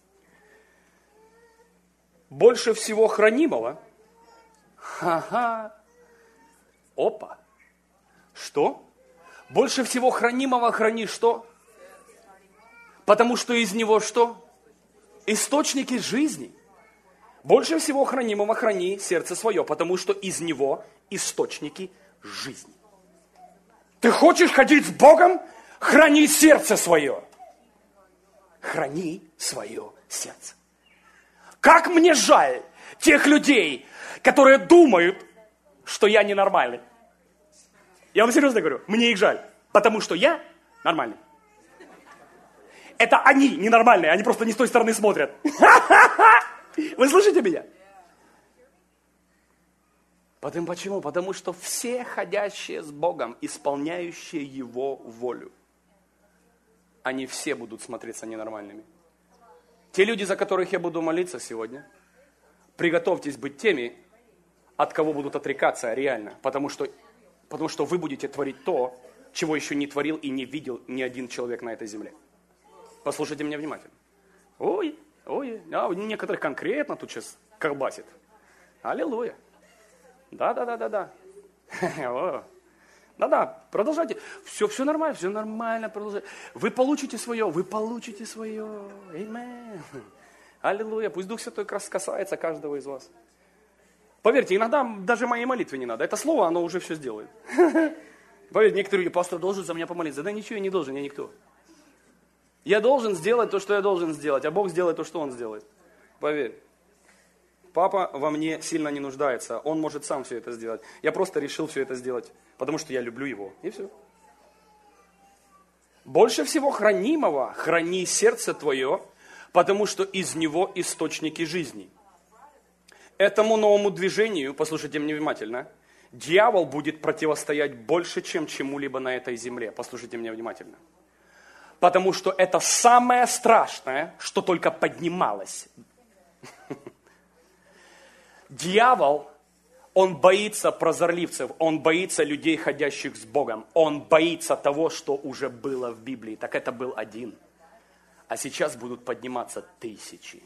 Больше всего хранимого, ха-ха, опа, что? Больше всего хранимого храни что? Потому что из него что? Источники жизни. Больше всего хранимого храни сердце свое, потому что из него источники жизни. Ты хочешь ходить с Богом? Храни сердце свое. Храни свое сердце. Как мне жаль тех людей, которые думают, что я ненормальный. Я вам серьезно говорю, мне их жаль, потому что я нормальный. Это они ненормальные, они просто не с той стороны смотрят. Вы слышите меня? Потому, почему? Потому что все ходящие с Богом, исполняющие Его волю, они все будут смотреться ненормальными. Те люди, за которых я буду молиться сегодня, приготовьтесь быть теми, от кого будут отрекаться реально, потому что, потому что вы будете творить то, чего еще не творил и не видел ни один человек на этой земле. Послушайте меня внимательно. Ой, ой, а некоторых конкретно тут сейчас колбасит. Аллилуйя. Да-да-да-да-да. Да-да, продолжайте. Все, все нормально, все нормально, продолжайте. Вы получите свое, вы получите свое. Аминь. Аллилуйя. Пусть Дух Святой касается каждого из вас. Поверьте, иногда даже моей молитвы не надо. Это слово, оно уже все сделает. Поверьте, некоторые люди, пастор должен за меня помолиться. Да ничего я не должен, я никто. Я должен сделать то, что я должен сделать, а Бог сделает то, что Он сделает. Поверь. Папа во мне сильно не нуждается. Он может сам все это сделать. Я просто решил все это сделать, потому что я люблю Его. И все. Больше всего хранимого храни сердце твое, потому что из него источники жизни. Этому новому движению, послушайте меня внимательно, дьявол будет противостоять больше, чем чему-либо на этой земле. Послушайте меня внимательно. Потому что это самое страшное, что только поднималось. Дьявол, он боится прозорливцев, он боится людей, ходящих с Богом. Он боится того, что уже было в Библии. Так это был один. А сейчас будут подниматься тысячи.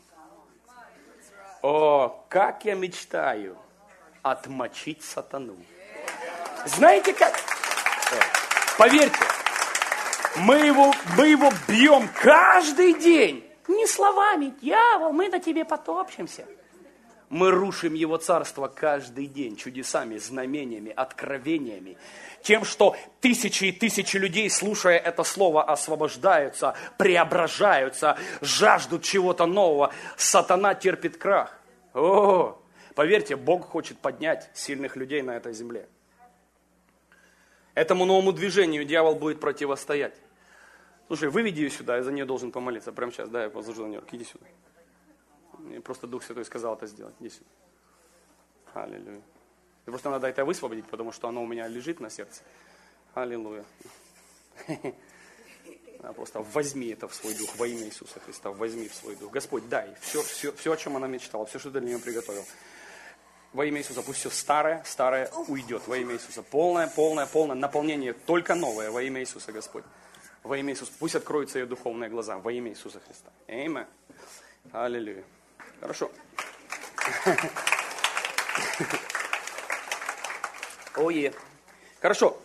О, как я мечтаю отмочить сатану. Знаете как? Поверьте, мы его, мы его бьем каждый день. Не словами, дьявол, мы на тебе потопчемся. Мы рушим его царство каждый день чудесами, знамениями, откровениями. Тем, что тысячи и тысячи людей, слушая это слово, освобождаются, преображаются, жаждут чего-то нового. Сатана терпит крах. О, поверьте, Бог хочет поднять сильных людей на этой земле. Этому новому движению дьявол будет противостоять. Слушай, выведи ее сюда, я за нее должен помолиться. Прямо сейчас, да, я возложу на нее руки. Иди сюда. Мне просто Дух Святой сказал это сделать. Иди сюда. Аллилуйя. И просто надо это высвободить, потому что оно у меня лежит на сердце. Аллилуйя. Просто возьми это в свой дух во имя Иисуса Христа. Возьми в свой дух. Господь, дай все, все, все, о чем она мечтала, все, что ты для нее приготовил. Во имя Иисуса, пусть все старое, старое уйдет. Во имя Иисуса. Полное, полное, полное наполнение, только новое. Во имя Иисуса, Господь. Во имя Иисуса. Пусть откроются ее духовные глаза. Во имя Иисуса Христа. Аминь. Аллилуйя. Хорошо. Ое. Хорошо.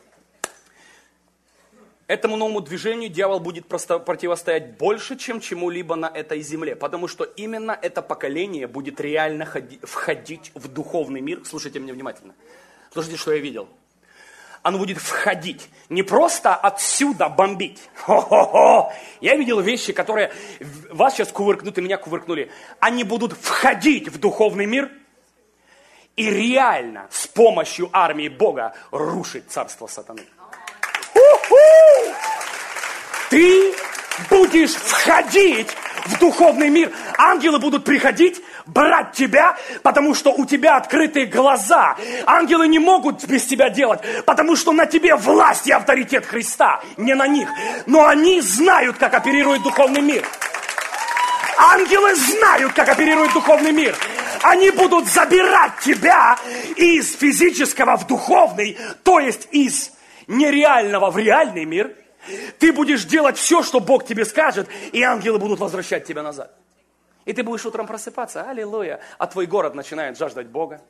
Этому новому движению дьявол будет просто противостоять больше, чем чему-либо на этой земле. Потому что именно это поколение будет реально ходи, входить в духовный мир. Слушайте меня внимательно. Слушайте, что я видел. Оно будет входить. Не просто отсюда бомбить. Хо-хо-хо. Я видел вещи, которые вас сейчас кувыркнут и меня кувыркнули. Они будут входить в духовный мир и реально с помощью армии Бога рушить царство сатаны. У-ху! Ты будешь входить в духовный мир. Ангелы будут приходить, брать тебя, потому что у тебя открытые глаза. Ангелы не могут без тебя делать, потому что на тебе власть и авторитет Христа, не на них. Но они знают, как оперирует духовный мир. Ангелы знают, как оперирует духовный мир. Они будут забирать тебя из физического в духовный, то есть из нереального в реальный мир. Ты будешь делать все, что Бог тебе скажет, и ангелы будут возвращать тебя назад. И ты будешь утром просыпаться, аллилуйя, а твой город начинает жаждать Бога.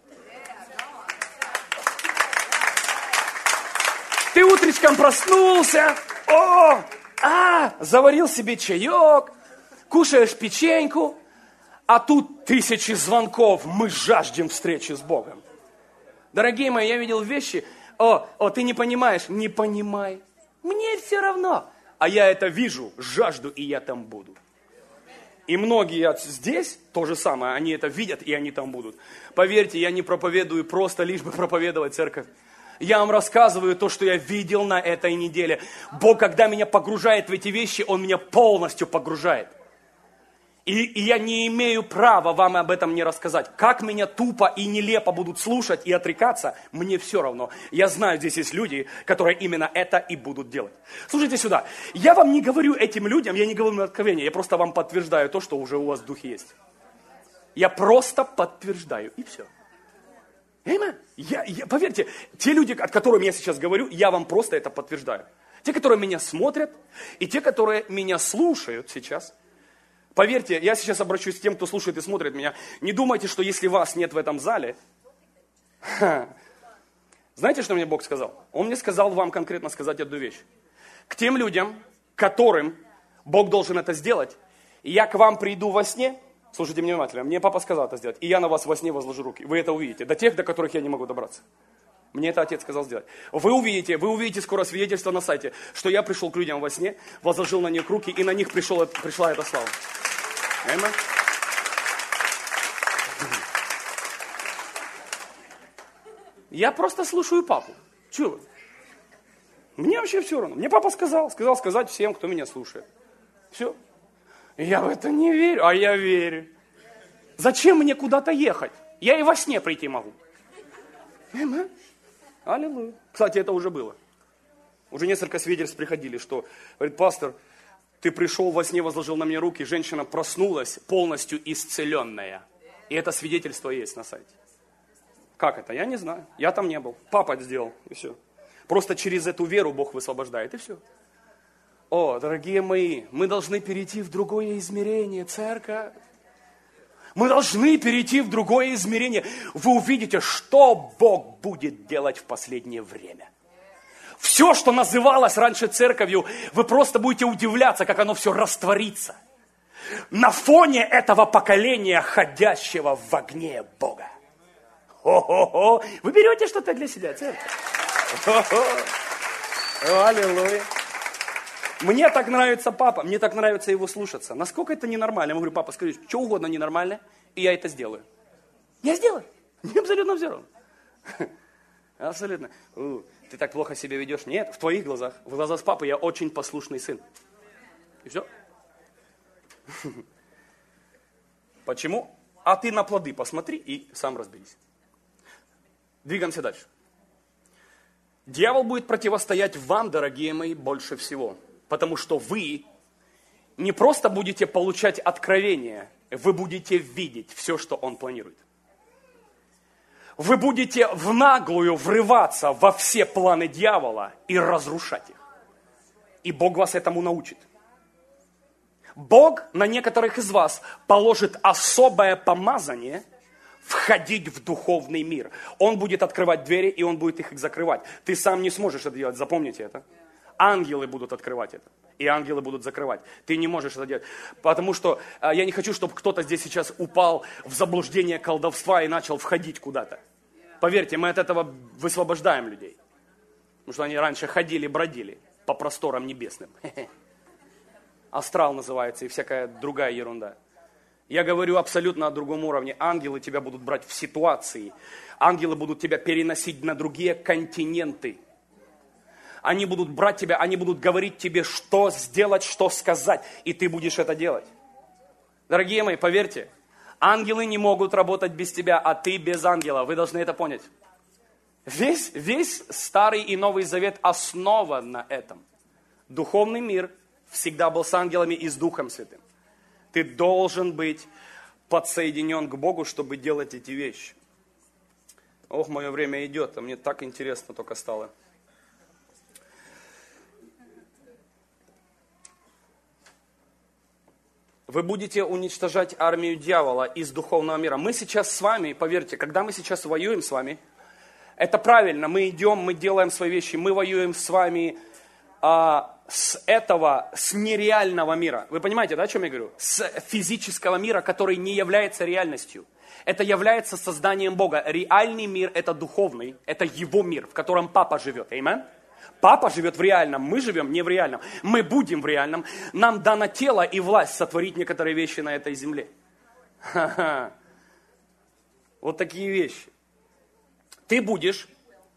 Ты утречком проснулся, о, а, заварил себе чаек, кушаешь печеньку, а тут тысячи звонков, мы жаждем встречи с Богом. Дорогие мои, я видел вещи, о, о, ты не понимаешь, не понимай. Мне все равно. А я это вижу, жажду, и я там буду. И многие здесь то же самое, они это видят, и они там будут. Поверьте, я не проповедую просто лишь бы проповедовать церковь. Я вам рассказываю то, что я видел на этой неделе. Бог, когда меня погружает в эти вещи, Он меня полностью погружает. И, и я не имею права вам об этом не рассказать. Как меня тупо и нелепо будут слушать и отрекаться, мне все равно. Я знаю, здесь есть люди, которые именно это и будут делать. Слушайте сюда. Я вам не говорю этим людям, я не говорю на откровение, я просто вам подтверждаю то, что уже у вас в духе есть. Я просто подтверждаю, и все. Аминь. Я, я, поверьте, те люди, от которых я сейчас говорю, я вам просто это подтверждаю. Те, которые меня смотрят, и те, которые меня слушают сейчас. Поверьте, я сейчас обращусь к тем, кто слушает и смотрит меня. Не думайте, что если вас нет в этом зале... Ха, знаете, что мне Бог сказал? Он мне сказал вам конкретно сказать одну вещь. К тем людям, которым Бог должен это сделать, я к вам приду во сне, слушайте меня внимательно, мне папа сказал это сделать, и я на вас во сне возложу руки. Вы это увидите. До тех, до которых я не могу добраться. Мне это отец сказал сделать. Вы увидите, вы увидите скоро свидетельство на сайте, что я пришел к людям во сне, возложил на них руки, и на них пришел, пришла эта слава. Аминь. Я просто слушаю папу. Чего вы? Мне вообще все равно. Мне папа сказал, сказал сказать всем, кто меня слушает. Все. Я в это не верю, а я верю. Зачем мне куда-то ехать? Я и во сне прийти могу. Аминь. Аллилуйя. Кстати, это уже было. Уже несколько свидетельств приходили, что, говорит, пастор, ты пришел во сне, возложил на меня руки, женщина проснулась полностью исцеленная. И это свидетельство есть на сайте. Как это? Я не знаю. Я там не был. Папа это сделал, и все. Просто через эту веру Бог высвобождает, и все. О, дорогие мои, мы должны перейти в другое измерение, церковь. Мы должны перейти в другое измерение. Вы увидите, что Бог будет делать в последнее время. Все, что называлось раньше церковью, вы просто будете удивляться, как оно все растворится. На фоне этого поколения, ходящего в огне Бога. Хо-хо-хо. Вы берете что-то для себя, церковь? Хо-хо. Аллилуйя. Мне так нравится папа, мне так нравится его слушаться. Насколько это ненормально? Я говорю, папа, скажи, что угодно ненормально, и я это сделаю. Я сделаю. Мне абсолютно все равно. Абсолютно. У, ты так плохо себя ведешь. Нет, в твоих глазах, в глазах папы я очень послушный сын. И все. Почему? А ты на плоды посмотри и сам разберись. Двигаемся дальше. Дьявол будет противостоять вам, дорогие мои, больше всего. Потому что вы не просто будете получать откровения, вы будете видеть все, что он планирует. Вы будете в наглую врываться во все планы дьявола и разрушать их. И Бог вас этому научит. Бог на некоторых из вас положит особое помазание входить в духовный мир. Он будет открывать двери, и Он будет их закрывать. Ты сам не сможешь это делать, запомните это. Ангелы будут открывать это, и ангелы будут закрывать. Ты не можешь это делать, потому что э, я не хочу, чтобы кто-то здесь сейчас упал в заблуждение колдовства и начал входить куда-то. Поверьте, мы от этого высвобождаем людей. Потому что они раньше ходили, бродили по просторам небесным. Астрал называется и всякая другая ерунда. Я говорю абсолютно о другом уровне. Ангелы тебя будут брать в ситуации. Ангелы будут тебя переносить на другие континенты. Они будут брать тебя, они будут говорить тебе, что сделать, что сказать. И ты будешь это делать. Дорогие мои, поверьте, ангелы не могут работать без тебя, а ты без ангела. Вы должны это понять. Весь, весь Старый и Новый Завет основан на этом. Духовный мир всегда был с ангелами и с Духом Святым. Ты должен быть подсоединен к Богу, чтобы делать эти вещи. Ох, мое время идет, а мне так интересно только стало. Вы будете уничтожать армию дьявола из духовного мира. Мы сейчас с вами, поверьте, когда мы сейчас воюем с вами, это правильно, мы идем, мы делаем свои вещи, мы воюем с вами а, с этого, с нереального мира. Вы понимаете, да, о чем я говорю? С физического мира, который не является реальностью. Это является созданием Бога. Реальный мир – это духовный, это Его мир, в котором Папа живет. Аминь. Папа живет в реальном, мы живем не в реальном. Мы будем в реальном. Нам дано тело и власть сотворить некоторые вещи на этой земле. Ха-ха. Вот такие вещи. Ты будешь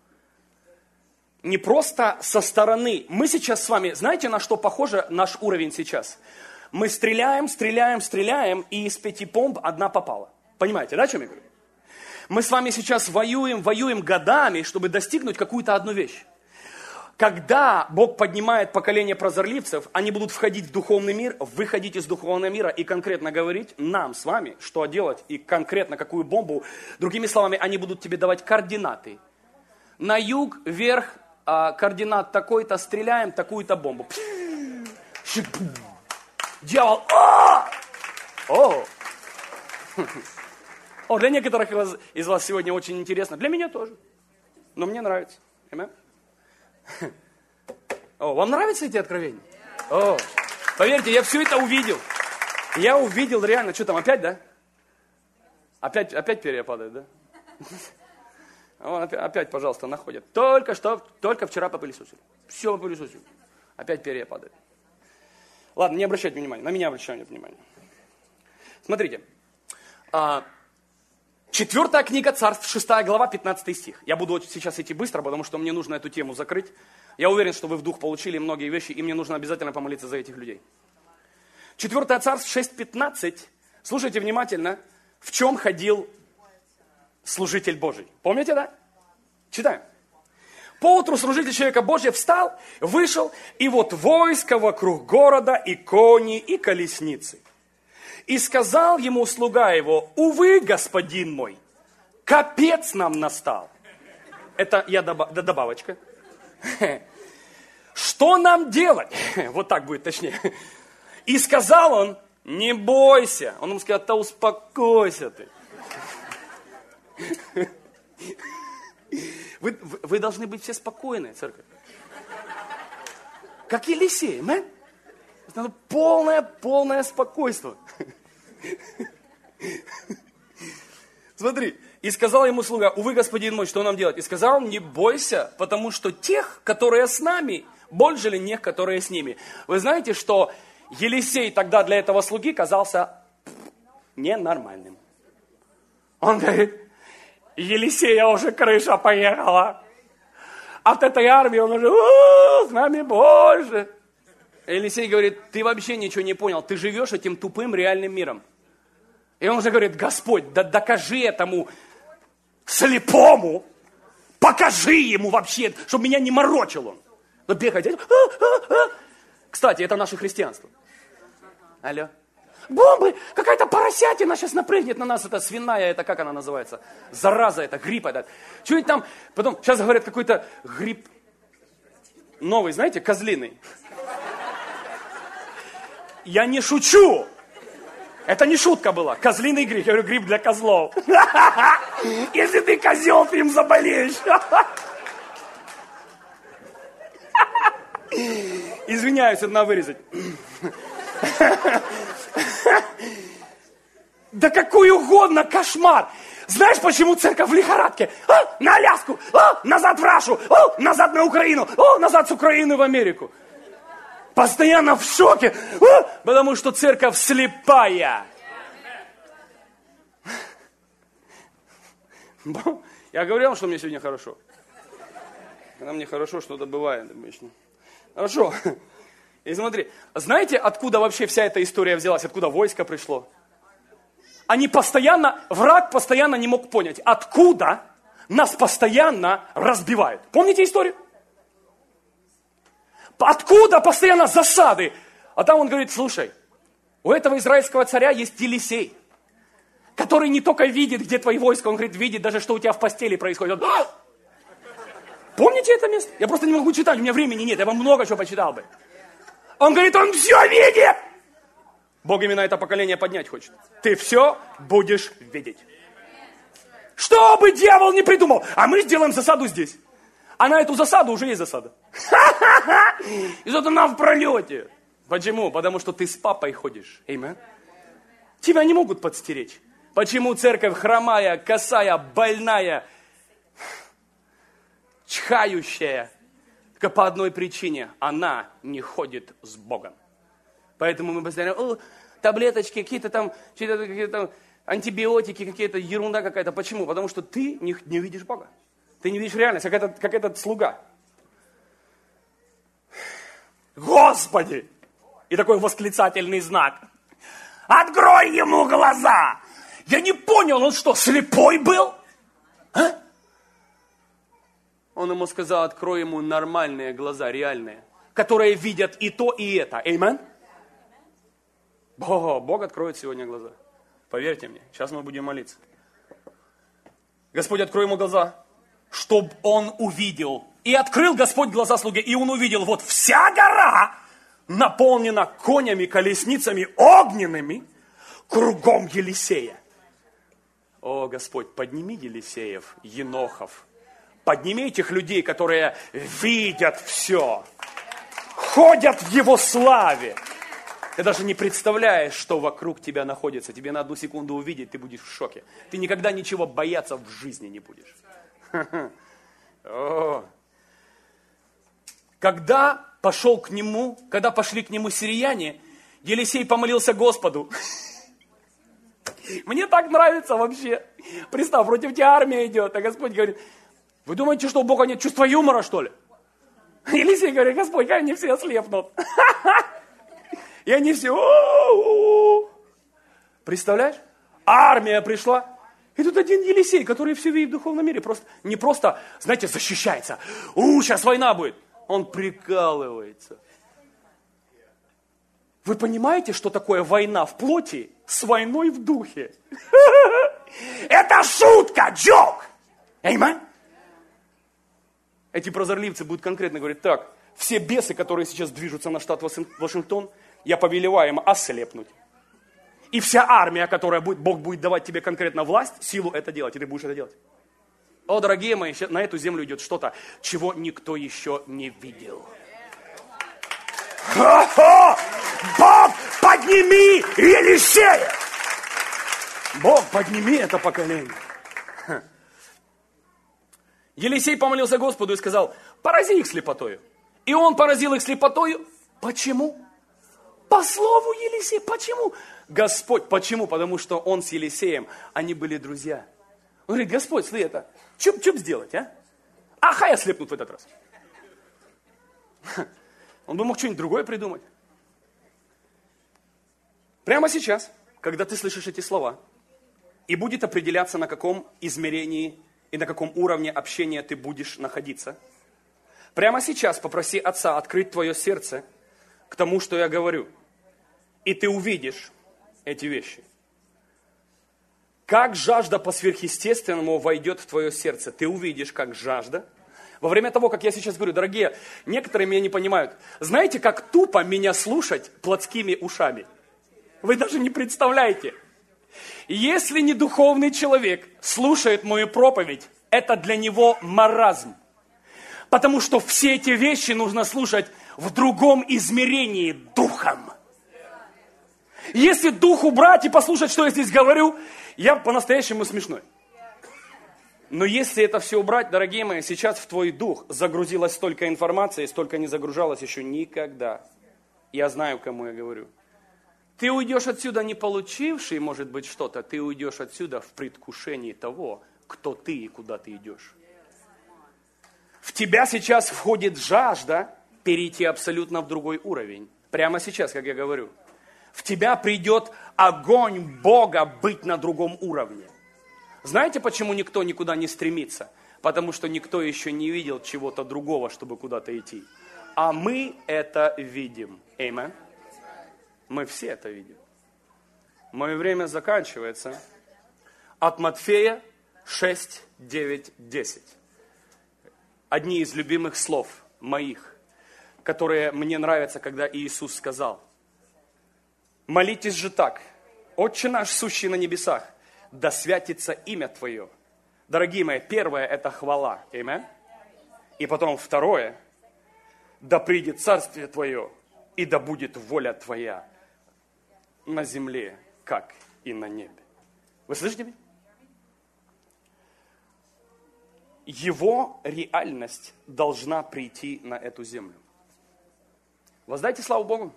не просто со стороны. Мы сейчас с вами, знаете, на что похоже наш уровень сейчас? Мы стреляем, стреляем, стреляем, и из пяти бомб одна попала. Понимаете, да, о чем я говорю? Мы с вами сейчас воюем, воюем годами, чтобы достигнуть какую-то одну вещь. Когда Бог поднимает поколение прозорливцев, они будут входить в духовный мир, выходить из духовного мира и конкретно говорить нам с вами, что делать и конкретно какую бомбу. Другими словами, они будут тебе давать координаты. На юг, вверх, координат такой-то, стреляем такую-то бомбу. Дьявол! О! О, для некоторых из вас сегодня очень интересно. Для меня тоже. Но мне нравится. Аминь. О, вам нравятся эти откровения? О, поверьте, я все это увидел. Я увидел реально, что там, опять, да? Опять, опять перья падают, да? Вон, опять, опять, пожалуйста, находят. Только что, только вчера попылесосили. Все попылесосили. Опять перья падают. Ладно, не обращайте внимания, на меня обращайте внимание. Смотрите. Четвертая книга Царств, шестая глава, пятнадцатый стих. Я буду сейчас идти быстро, потому что мне нужно эту тему закрыть. Я уверен, что вы в дух получили многие вещи, и мне нужно обязательно помолиться за этих людей. Четвертая Царств, шесть пятнадцать. Слушайте внимательно, в чем ходил служитель Божий. Помните, да? Читаем. Поутру служитель человека Божия встал, вышел, и вот войско вокруг города, и кони, и колесницы. И сказал ему слуга его: увы, господин мой, капец нам настал. Это я добав, да, добавочка. Что нам делать? Вот так будет точнее. И сказал он: не бойся. Он ему сказал: да успокойся ты. Вы, вы, вы должны быть все спокойны, церковь. Как Елисей, мэн? Это полное, полное спокойствие. Смотри, и сказал ему слуга: увы, господин мой, что нам делать? И сказал он: не бойся, потому что тех, которые с нами, больше ли тех, которые с ними. Вы знаете, что Елисей тогда для этого слуги казался ненормальным. Он говорит: Елисея уже крыша поехала. от этой армии, он уже, о, с нами больше. Елисей говорит, ты вообще ничего не понял, ты живешь этим тупым реальным миром. И он уже говорит, Господь, да докажи этому слепому, покажи ему вообще, чтобы меня не морочил он. Но бегать, а, а, а. Кстати, это наше христианство. Алло. Бомбы, какая-то поросятина сейчас напрыгнет на нас, это свиная, это как она называется? Зараза, это грипп этот. Что-нибудь там, потом, сейчас говорят, какой-то грипп новый, знаете, козлиный. Я не шучу. Это не шутка была. Козлиный грипп. Я говорю, грипп для козлов. Если ты козел, ты им заболеешь. Извиняюсь, это надо вырезать. Да какой угодно кошмар. Знаешь, почему церковь в лихорадке? А, на Аляску, а, назад в Рашу, а, назад на Украину, а, назад с Украины в Америку. Постоянно в шоке, а, потому что церковь слепая. Я говорил, что мне сегодня хорошо. Когда мне хорошо, что-то бывает обычно. Хорошо. И смотри, знаете, откуда вообще вся эта история взялась? Откуда войско пришло? Они постоянно, враг постоянно не мог понять, откуда нас постоянно разбивают. Помните историю? Откуда постоянно засады? А там он говорит, слушай, у этого израильского царя есть Елисей, который не только видит, где твои войска, он говорит, видит даже, что у тебя в постели происходит. Он, помните это место? Я просто не могу читать, у меня времени нет, я вам много чего почитал бы. Он говорит, он все видит. Бог именно это поколение поднять хочет. Ты все будешь видеть. Что бы дьявол не придумал, а мы сделаем засаду здесь. А на эту засаду уже есть засада. И что-то нам в пролете. Почему? Потому что ты с папой ходишь. Аминь. Тебя не могут подстеречь. Почему церковь хромая, косая, больная, чхающая? Только по одной причине. Она не ходит с Богом. Поэтому мы постоянно, о, таблеточки, какие-то там, какие-то там антибиотики, какие-то ерунда какая-то. Почему? Потому что ты не, не видишь Бога. Ты не видишь реальность, как этот, как этот слуга. Господи! И такой восклицательный знак. Открой ему глаза! Я не понял, он что, слепой был? А? Он ему сказал, открой ему нормальные глаза, реальные, которые видят и то, и это. Аминь? О, Бог откроет сегодня глаза. Поверьте мне, сейчас мы будем молиться. Господь, открой ему глаза, чтобы он увидел. И открыл Господь глаза слуге, и он увидел, вот вся гора наполнена конями, колесницами огненными, кругом Елисея. О, Господь, подними Елисеев, Енохов. Подними этих людей, которые видят все, ходят в Его славе. Ты даже не представляешь, что вокруг тебя находится. Тебе на одну секунду увидеть, ты будешь в шоке. Ты никогда ничего бояться в жизни не будешь. О. Когда пошел к нему, когда пошли к нему сирияне, Елисей помолился Господу. Мне так нравится вообще. Представь, против тебя армия идет, а Господь говорит, вы думаете, что у Бога нет чувства юмора, что ли? Елисей говорит, Господь, как они все ослепнут. И они все... Представляешь? Армия пришла. И тут один Елисей, который все видит в духовном мире. Просто, не просто, знаете, защищается. У, сейчас война будет. Он прикалывается. Вы понимаете, что такое война в плоти с войной в духе? Это шутка, джок! Аминь? Эти прозорливцы будут конкретно говорить, так, все бесы, которые сейчас движутся на штат Вашингтон, я повелеваю им ослепнуть. И вся армия, которая будет, Бог будет давать тебе конкретно власть, силу это делать, и ты будешь это делать. О, дорогие мои, на эту землю идет что-то, чего никто еще не видел. Хо-хо! Бог, подними Елисея! Бог, подними это поколение. Елисей помолился Господу и сказал, порази их слепотою. И он поразил их слепотою. Почему? По слову Елисея. Почему? Господь, почему? Потому что он с Елисеем, они были друзья. Он говорит, Господь, смотри, это, что сделать, а? Ахай ослепнут в этот раз. Он бы мог что-нибудь другое придумать. Прямо сейчас, когда ты слышишь эти слова, и будет определяться, на каком измерении и на каком уровне общения ты будешь находиться, прямо сейчас попроси Отца открыть твое сердце к тому, что я говорю. И ты увидишь эти вещи. Как жажда по сверхъестественному войдет в твое сердце. Ты увидишь, как жажда. Во время того, как я сейчас говорю, дорогие, некоторые меня не понимают. Знаете, как тупо меня слушать плотскими ушами? Вы даже не представляете. Если не духовный человек слушает мою проповедь, это для него маразм. Потому что все эти вещи нужно слушать в другом измерении духом. Если дух убрать и послушать, что я здесь говорю, я по-настоящему смешной. Но если это все убрать, дорогие мои, сейчас в твой дух загрузилось столько информации, столько не загружалось еще никогда. Я знаю, кому я говорю. Ты уйдешь отсюда не получивший, может быть, что-то, ты уйдешь отсюда в предвкушении того, кто ты и куда ты идешь. В тебя сейчас входит жажда перейти абсолютно в другой уровень. Прямо сейчас, как я говорю. В тебя придет огонь Бога быть на другом уровне. Знаете, почему никто никуда не стремится? Потому что никто еще не видел чего-то другого, чтобы куда-то идти. А мы это видим. Аминь. Мы все это видим. Мое время заканчивается. От Матфея шесть, девять, десять. Одни из любимых слов моих, которые мне нравятся, когда Иисус сказал. Молитесь же так. Отче наш, сущий на небесах, да святится имя Твое. Дорогие мои, первое это хвала. Аминь. И потом второе. Да придет царствие Твое, и да будет воля Твоя на земле, как и на небе. Вы слышите меня? Его реальность должна прийти на эту землю. Воздайте славу Богу.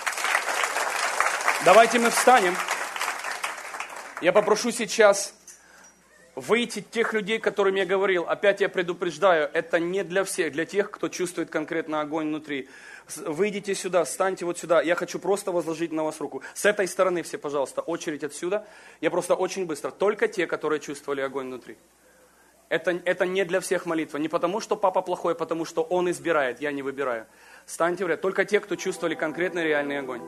Давайте мы встанем. Я попрошу сейчас выйти тех людей, которым я говорил. Опять я предупреждаю, это не для всех, для тех, кто чувствует конкретно огонь внутри. Выйдите сюда, встаньте вот сюда. Я хочу просто возложить на вас руку. С этой стороны все, пожалуйста, очередь отсюда. Я просто очень быстро. Только те, которые чувствовали огонь внутри. Это, это не для всех молитва. Не потому, что папа плохой, а потому, что он избирает, я не выбираю. Встаньте в ряд. Только те, кто чувствовали конкретный реальный огонь.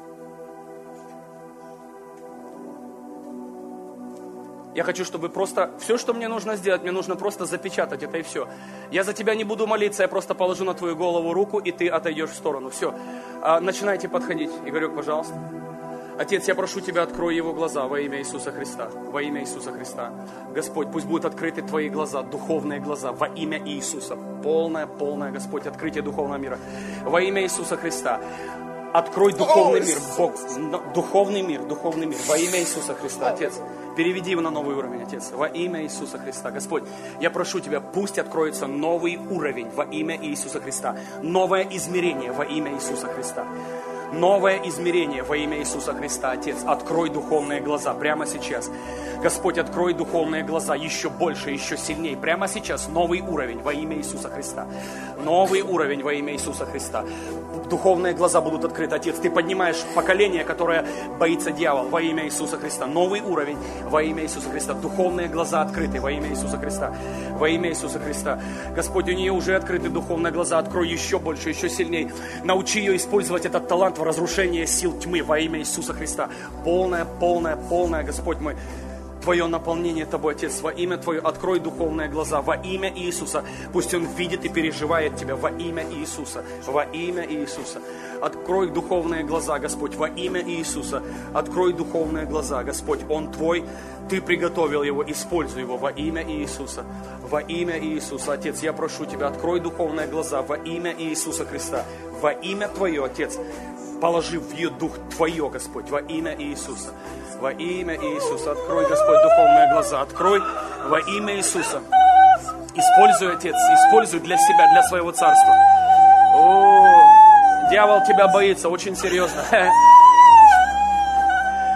Я хочу, чтобы просто, все, что мне нужно сделать, мне нужно просто запечатать это и все. Я за тебя не буду молиться, я просто положу на твою голову руку, и ты отойдешь в сторону. Все. А, начинайте подходить. Игорек, пожалуйста. Отец, я прошу Тебя, открой его глаза во имя Иисуса Христа. Во имя Иисуса Христа. Господь, пусть будут открыты Твои глаза, духовные глаза, во имя Иисуса. Полное, полное, Господь, открытие духовного мира. Во имя Иисуса Христа. Открой духовный мир, Бог, духовный мир, духовный мир, во имя Иисуса Христа, Отец. Переведи его на новый уровень, Отец, во имя Иисуса Христа. Господь, я прошу Тебя, пусть откроется новый уровень во имя Иисуса Христа. Новое измерение во имя Иисуса Христа. Новое измерение во имя Иисуса Христа, Отец. Открой духовные глаза прямо сейчас. Господь, открой духовные глаза еще больше, еще сильнее. Прямо сейчас новый уровень во имя Иисуса Христа. Новый уровень во имя Иисуса Христа. Духовные глаза будут открыты, Отец. Ты поднимаешь поколение, которое боится дьявола во имя Иисуса Христа. Новый уровень во имя Иисуса Христа. Духовные глаза открыты во имя Иисуса Христа. Во имя Иисуса Христа. Господь, у нее уже открыты духовные глаза. Открой еще больше, еще сильнее. Научи ее использовать этот талант в разрушении сил тьмы во имя Иисуса Христа. Полное, полное, полное, Господь мой, Твое наполнение Тобой, Отец, во имя Твое, открой духовные глаза, во имя Иисуса. Пусть Он видит и переживает Тебя во имя Иисуса, во имя Иисуса. Открой духовные глаза, Господь, во имя Иисуса. Открой духовные глаза, Господь, Он Твой, Ты приготовил Его, используй Его во имя Иисуса. Во имя Иисуса, Отец, я прошу Тебя, открой духовные глаза во имя Иисуса Христа. Во имя Твое, Отец, положи в ее дух Твое, Господь, во имя Иисуса. Во имя Иисуса. Открой, Господь, духовные глаза. Открой во имя Иисуса. Используй, Отец, используй для себя, для своего царства. О, дьявол тебя боится, очень серьезно.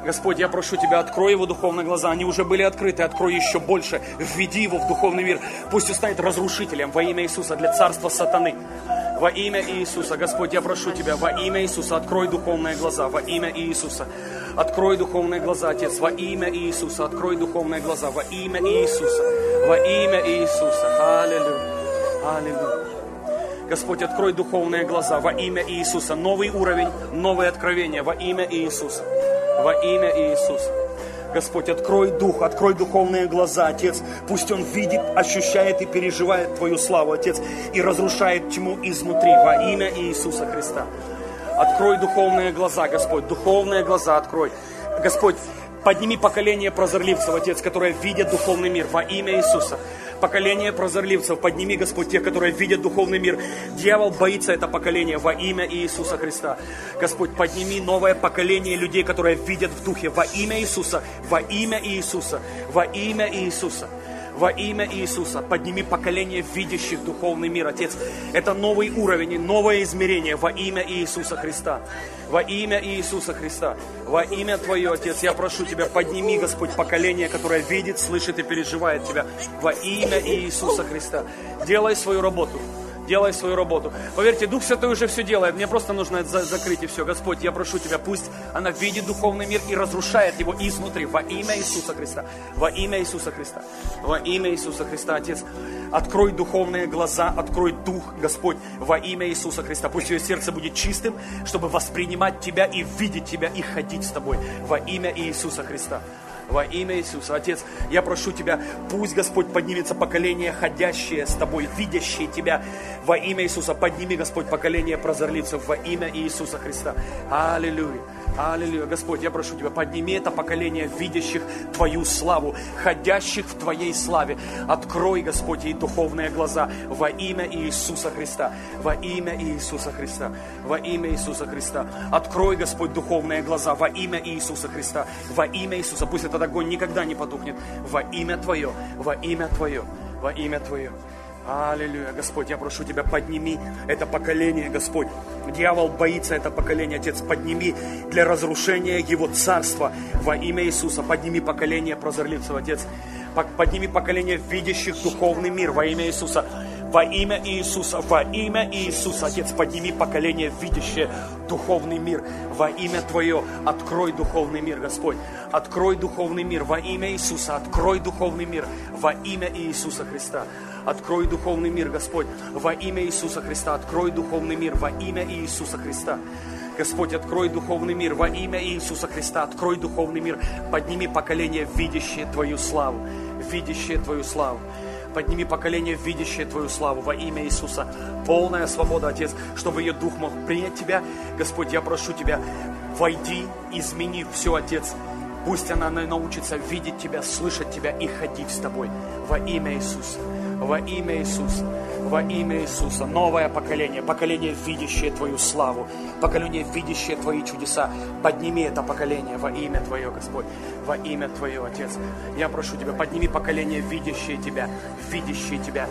Господь, я прошу Тебя, открой его духовные глаза. Они уже были открыты, открой еще больше. Введи его в духовный мир. Пусть он станет разрушителем во имя Иисуса для царства сатаны. Во имя Иисуса, Господь, я прошу Тебя, во имя Иисуса, открой духовные глаза, во имя Иисуса. Открой духовные глаза, Отец, во имя Иисуса, открой духовные глаза, во имя Иисуса, во имя Иисуса. Аллилуйя, аллилуйя. Господь, открой духовные глаза во имя Иисуса. Новый уровень, новое откровение во имя Иисуса. Во имя Иисуса. Господь, открой дух, открой духовные глаза, Отец. Пусть он видит, ощущает и переживает Твою славу, Отец, и разрушает тьму изнутри во имя Иисуса Христа. Открой духовные глаза, Господь, духовные глаза открой. Господь, подними поколение прозорливцев, Отец, которые видят духовный мир во имя Иисуса. Поколение прозорливцев, подними, Господь, тех, которые видят духовный мир. Дьявол боится это поколение во имя Иисуса Христа. Господь, подними новое поколение людей, которые видят в духе во имя Иисуса, во имя Иисуса, во имя Иисуса. Во имя Иисуса, подними поколение видящих духовный мир, Отец. Это новый уровень, новое измерение во имя Иисуса Христа. Во имя Иисуса Христа. Во имя Твое, Отец, я прошу Тебя, подними, Господь, поколение, которое видит, слышит и переживает Тебя. Во имя Иисуса Христа. Делай свою работу. Делай свою работу. Поверьте, Дух Святой уже все делает. Мне просто нужно это закрыть и все. Господь, я прошу Тебя, пусть она видит духовный мир и разрушает его изнутри. Во имя Иисуса Христа. Во имя Иисуса Христа. Во имя Иисуса Христа, Отец. Открой духовные глаза, открой дух, Господь, во имя Иисуса Христа. Пусть ее сердце будет чистым, чтобы воспринимать Тебя и видеть Тебя и ходить с Тобой. Во имя Иисуса Христа. Во имя Иисуса. Отец, я прошу Тебя, пусть, Господь, поднимется поколение, ходящее с Тобой, видящее Тебя. Во имя Иисуса. Подними, Господь, поколение прозорливцев во имя Иисуса Христа. Аллилуйя. Аллилуйя. Господь, я прошу Тебя, подними это поколение видящих Твою славу, ходящих в Твоей славе. Открой, Господь, ей духовные глаза во имя Иисуса Христа. Во имя Иисуса Христа. Во имя Иисуса Христа. Открой, Господь, духовные глаза во имя Иисуса Христа. Во имя Иисуса. Пусть этот огонь никогда не потухнет. Во имя Твое. Во имя Твое. Во имя Твое. Аллилуйя, Господь, я прошу Тебя, подними это поколение, Господь. Дьявол боится это поколение, Отец, подними для разрушения его царства во имя Иисуса. Подними поколение прозорливцев, Отец. Подними поколение видящих духовный мир во имя Иисуса. Во имя Иисуса, во имя Иисуса, Отец, подними поколение видящее духовный мир во имя Твое. Открой духовный мир, Господь. Открой духовный мир во имя Иисуса. Открой духовный мир во имя Иисуса Христа. Открой духовный мир, Господь, во имя Иисуса Христа. Открой духовный мир во имя Иисуса Христа. Господь, открой духовный мир во имя Иисуса Христа. Открой духовный мир. Подними поколение, видящее Твою славу. Видящее Твою славу. Подними поколение, видящее Твою славу во имя Иисуса. Полная свобода, Отец, чтобы ее дух мог принять Тебя. Господь, я прошу Тебя, войди, измени все, Отец. Пусть она научится видеть Тебя, слышать Тебя и ходить с Тобой во имя Иисуса. Во имя Иисуса, во имя Иисуса. Новое поколение, поколение, видящее Твою славу, поколение, видящее Твои чудеса. Подними это поколение во имя Твое, Господь, во имя Твое, Отец. Я прошу Тебя, подними поколение, видящее Тебя, видящее Тебя.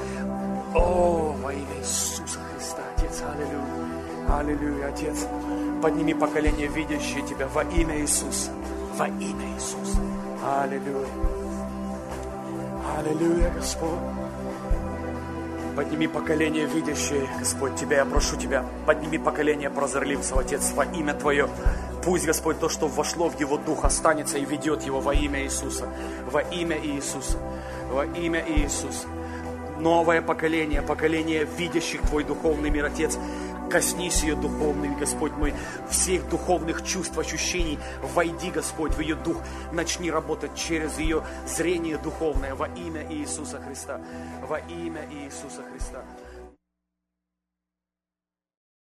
О, во имя Иисуса Христа, Отец, аллилуйя, аллилуйя, Отец. Подними поколение, видящее Тебя во имя Иисуса, во имя Иисуса. Аллилуйя, аллилуйя, Господь. Подними поколение, видящее, Господь, Тебя, я прошу Тебя, подними поколение прозорливцев, Отец, во имя Твое. Пусть, Господь, то, что вошло в его дух, останется и ведет его во имя Иисуса, во имя Иисуса, во имя Иисуса. Новое поколение, поколение видящих Твой духовный мир, Отец. Коснись ее духовный, Господь мой, всех духовных чувств, ощущений. Войди, Господь, в ее дух. Начни работать через ее зрение духовное во имя Иисуса Христа. Во имя Иисуса Христа.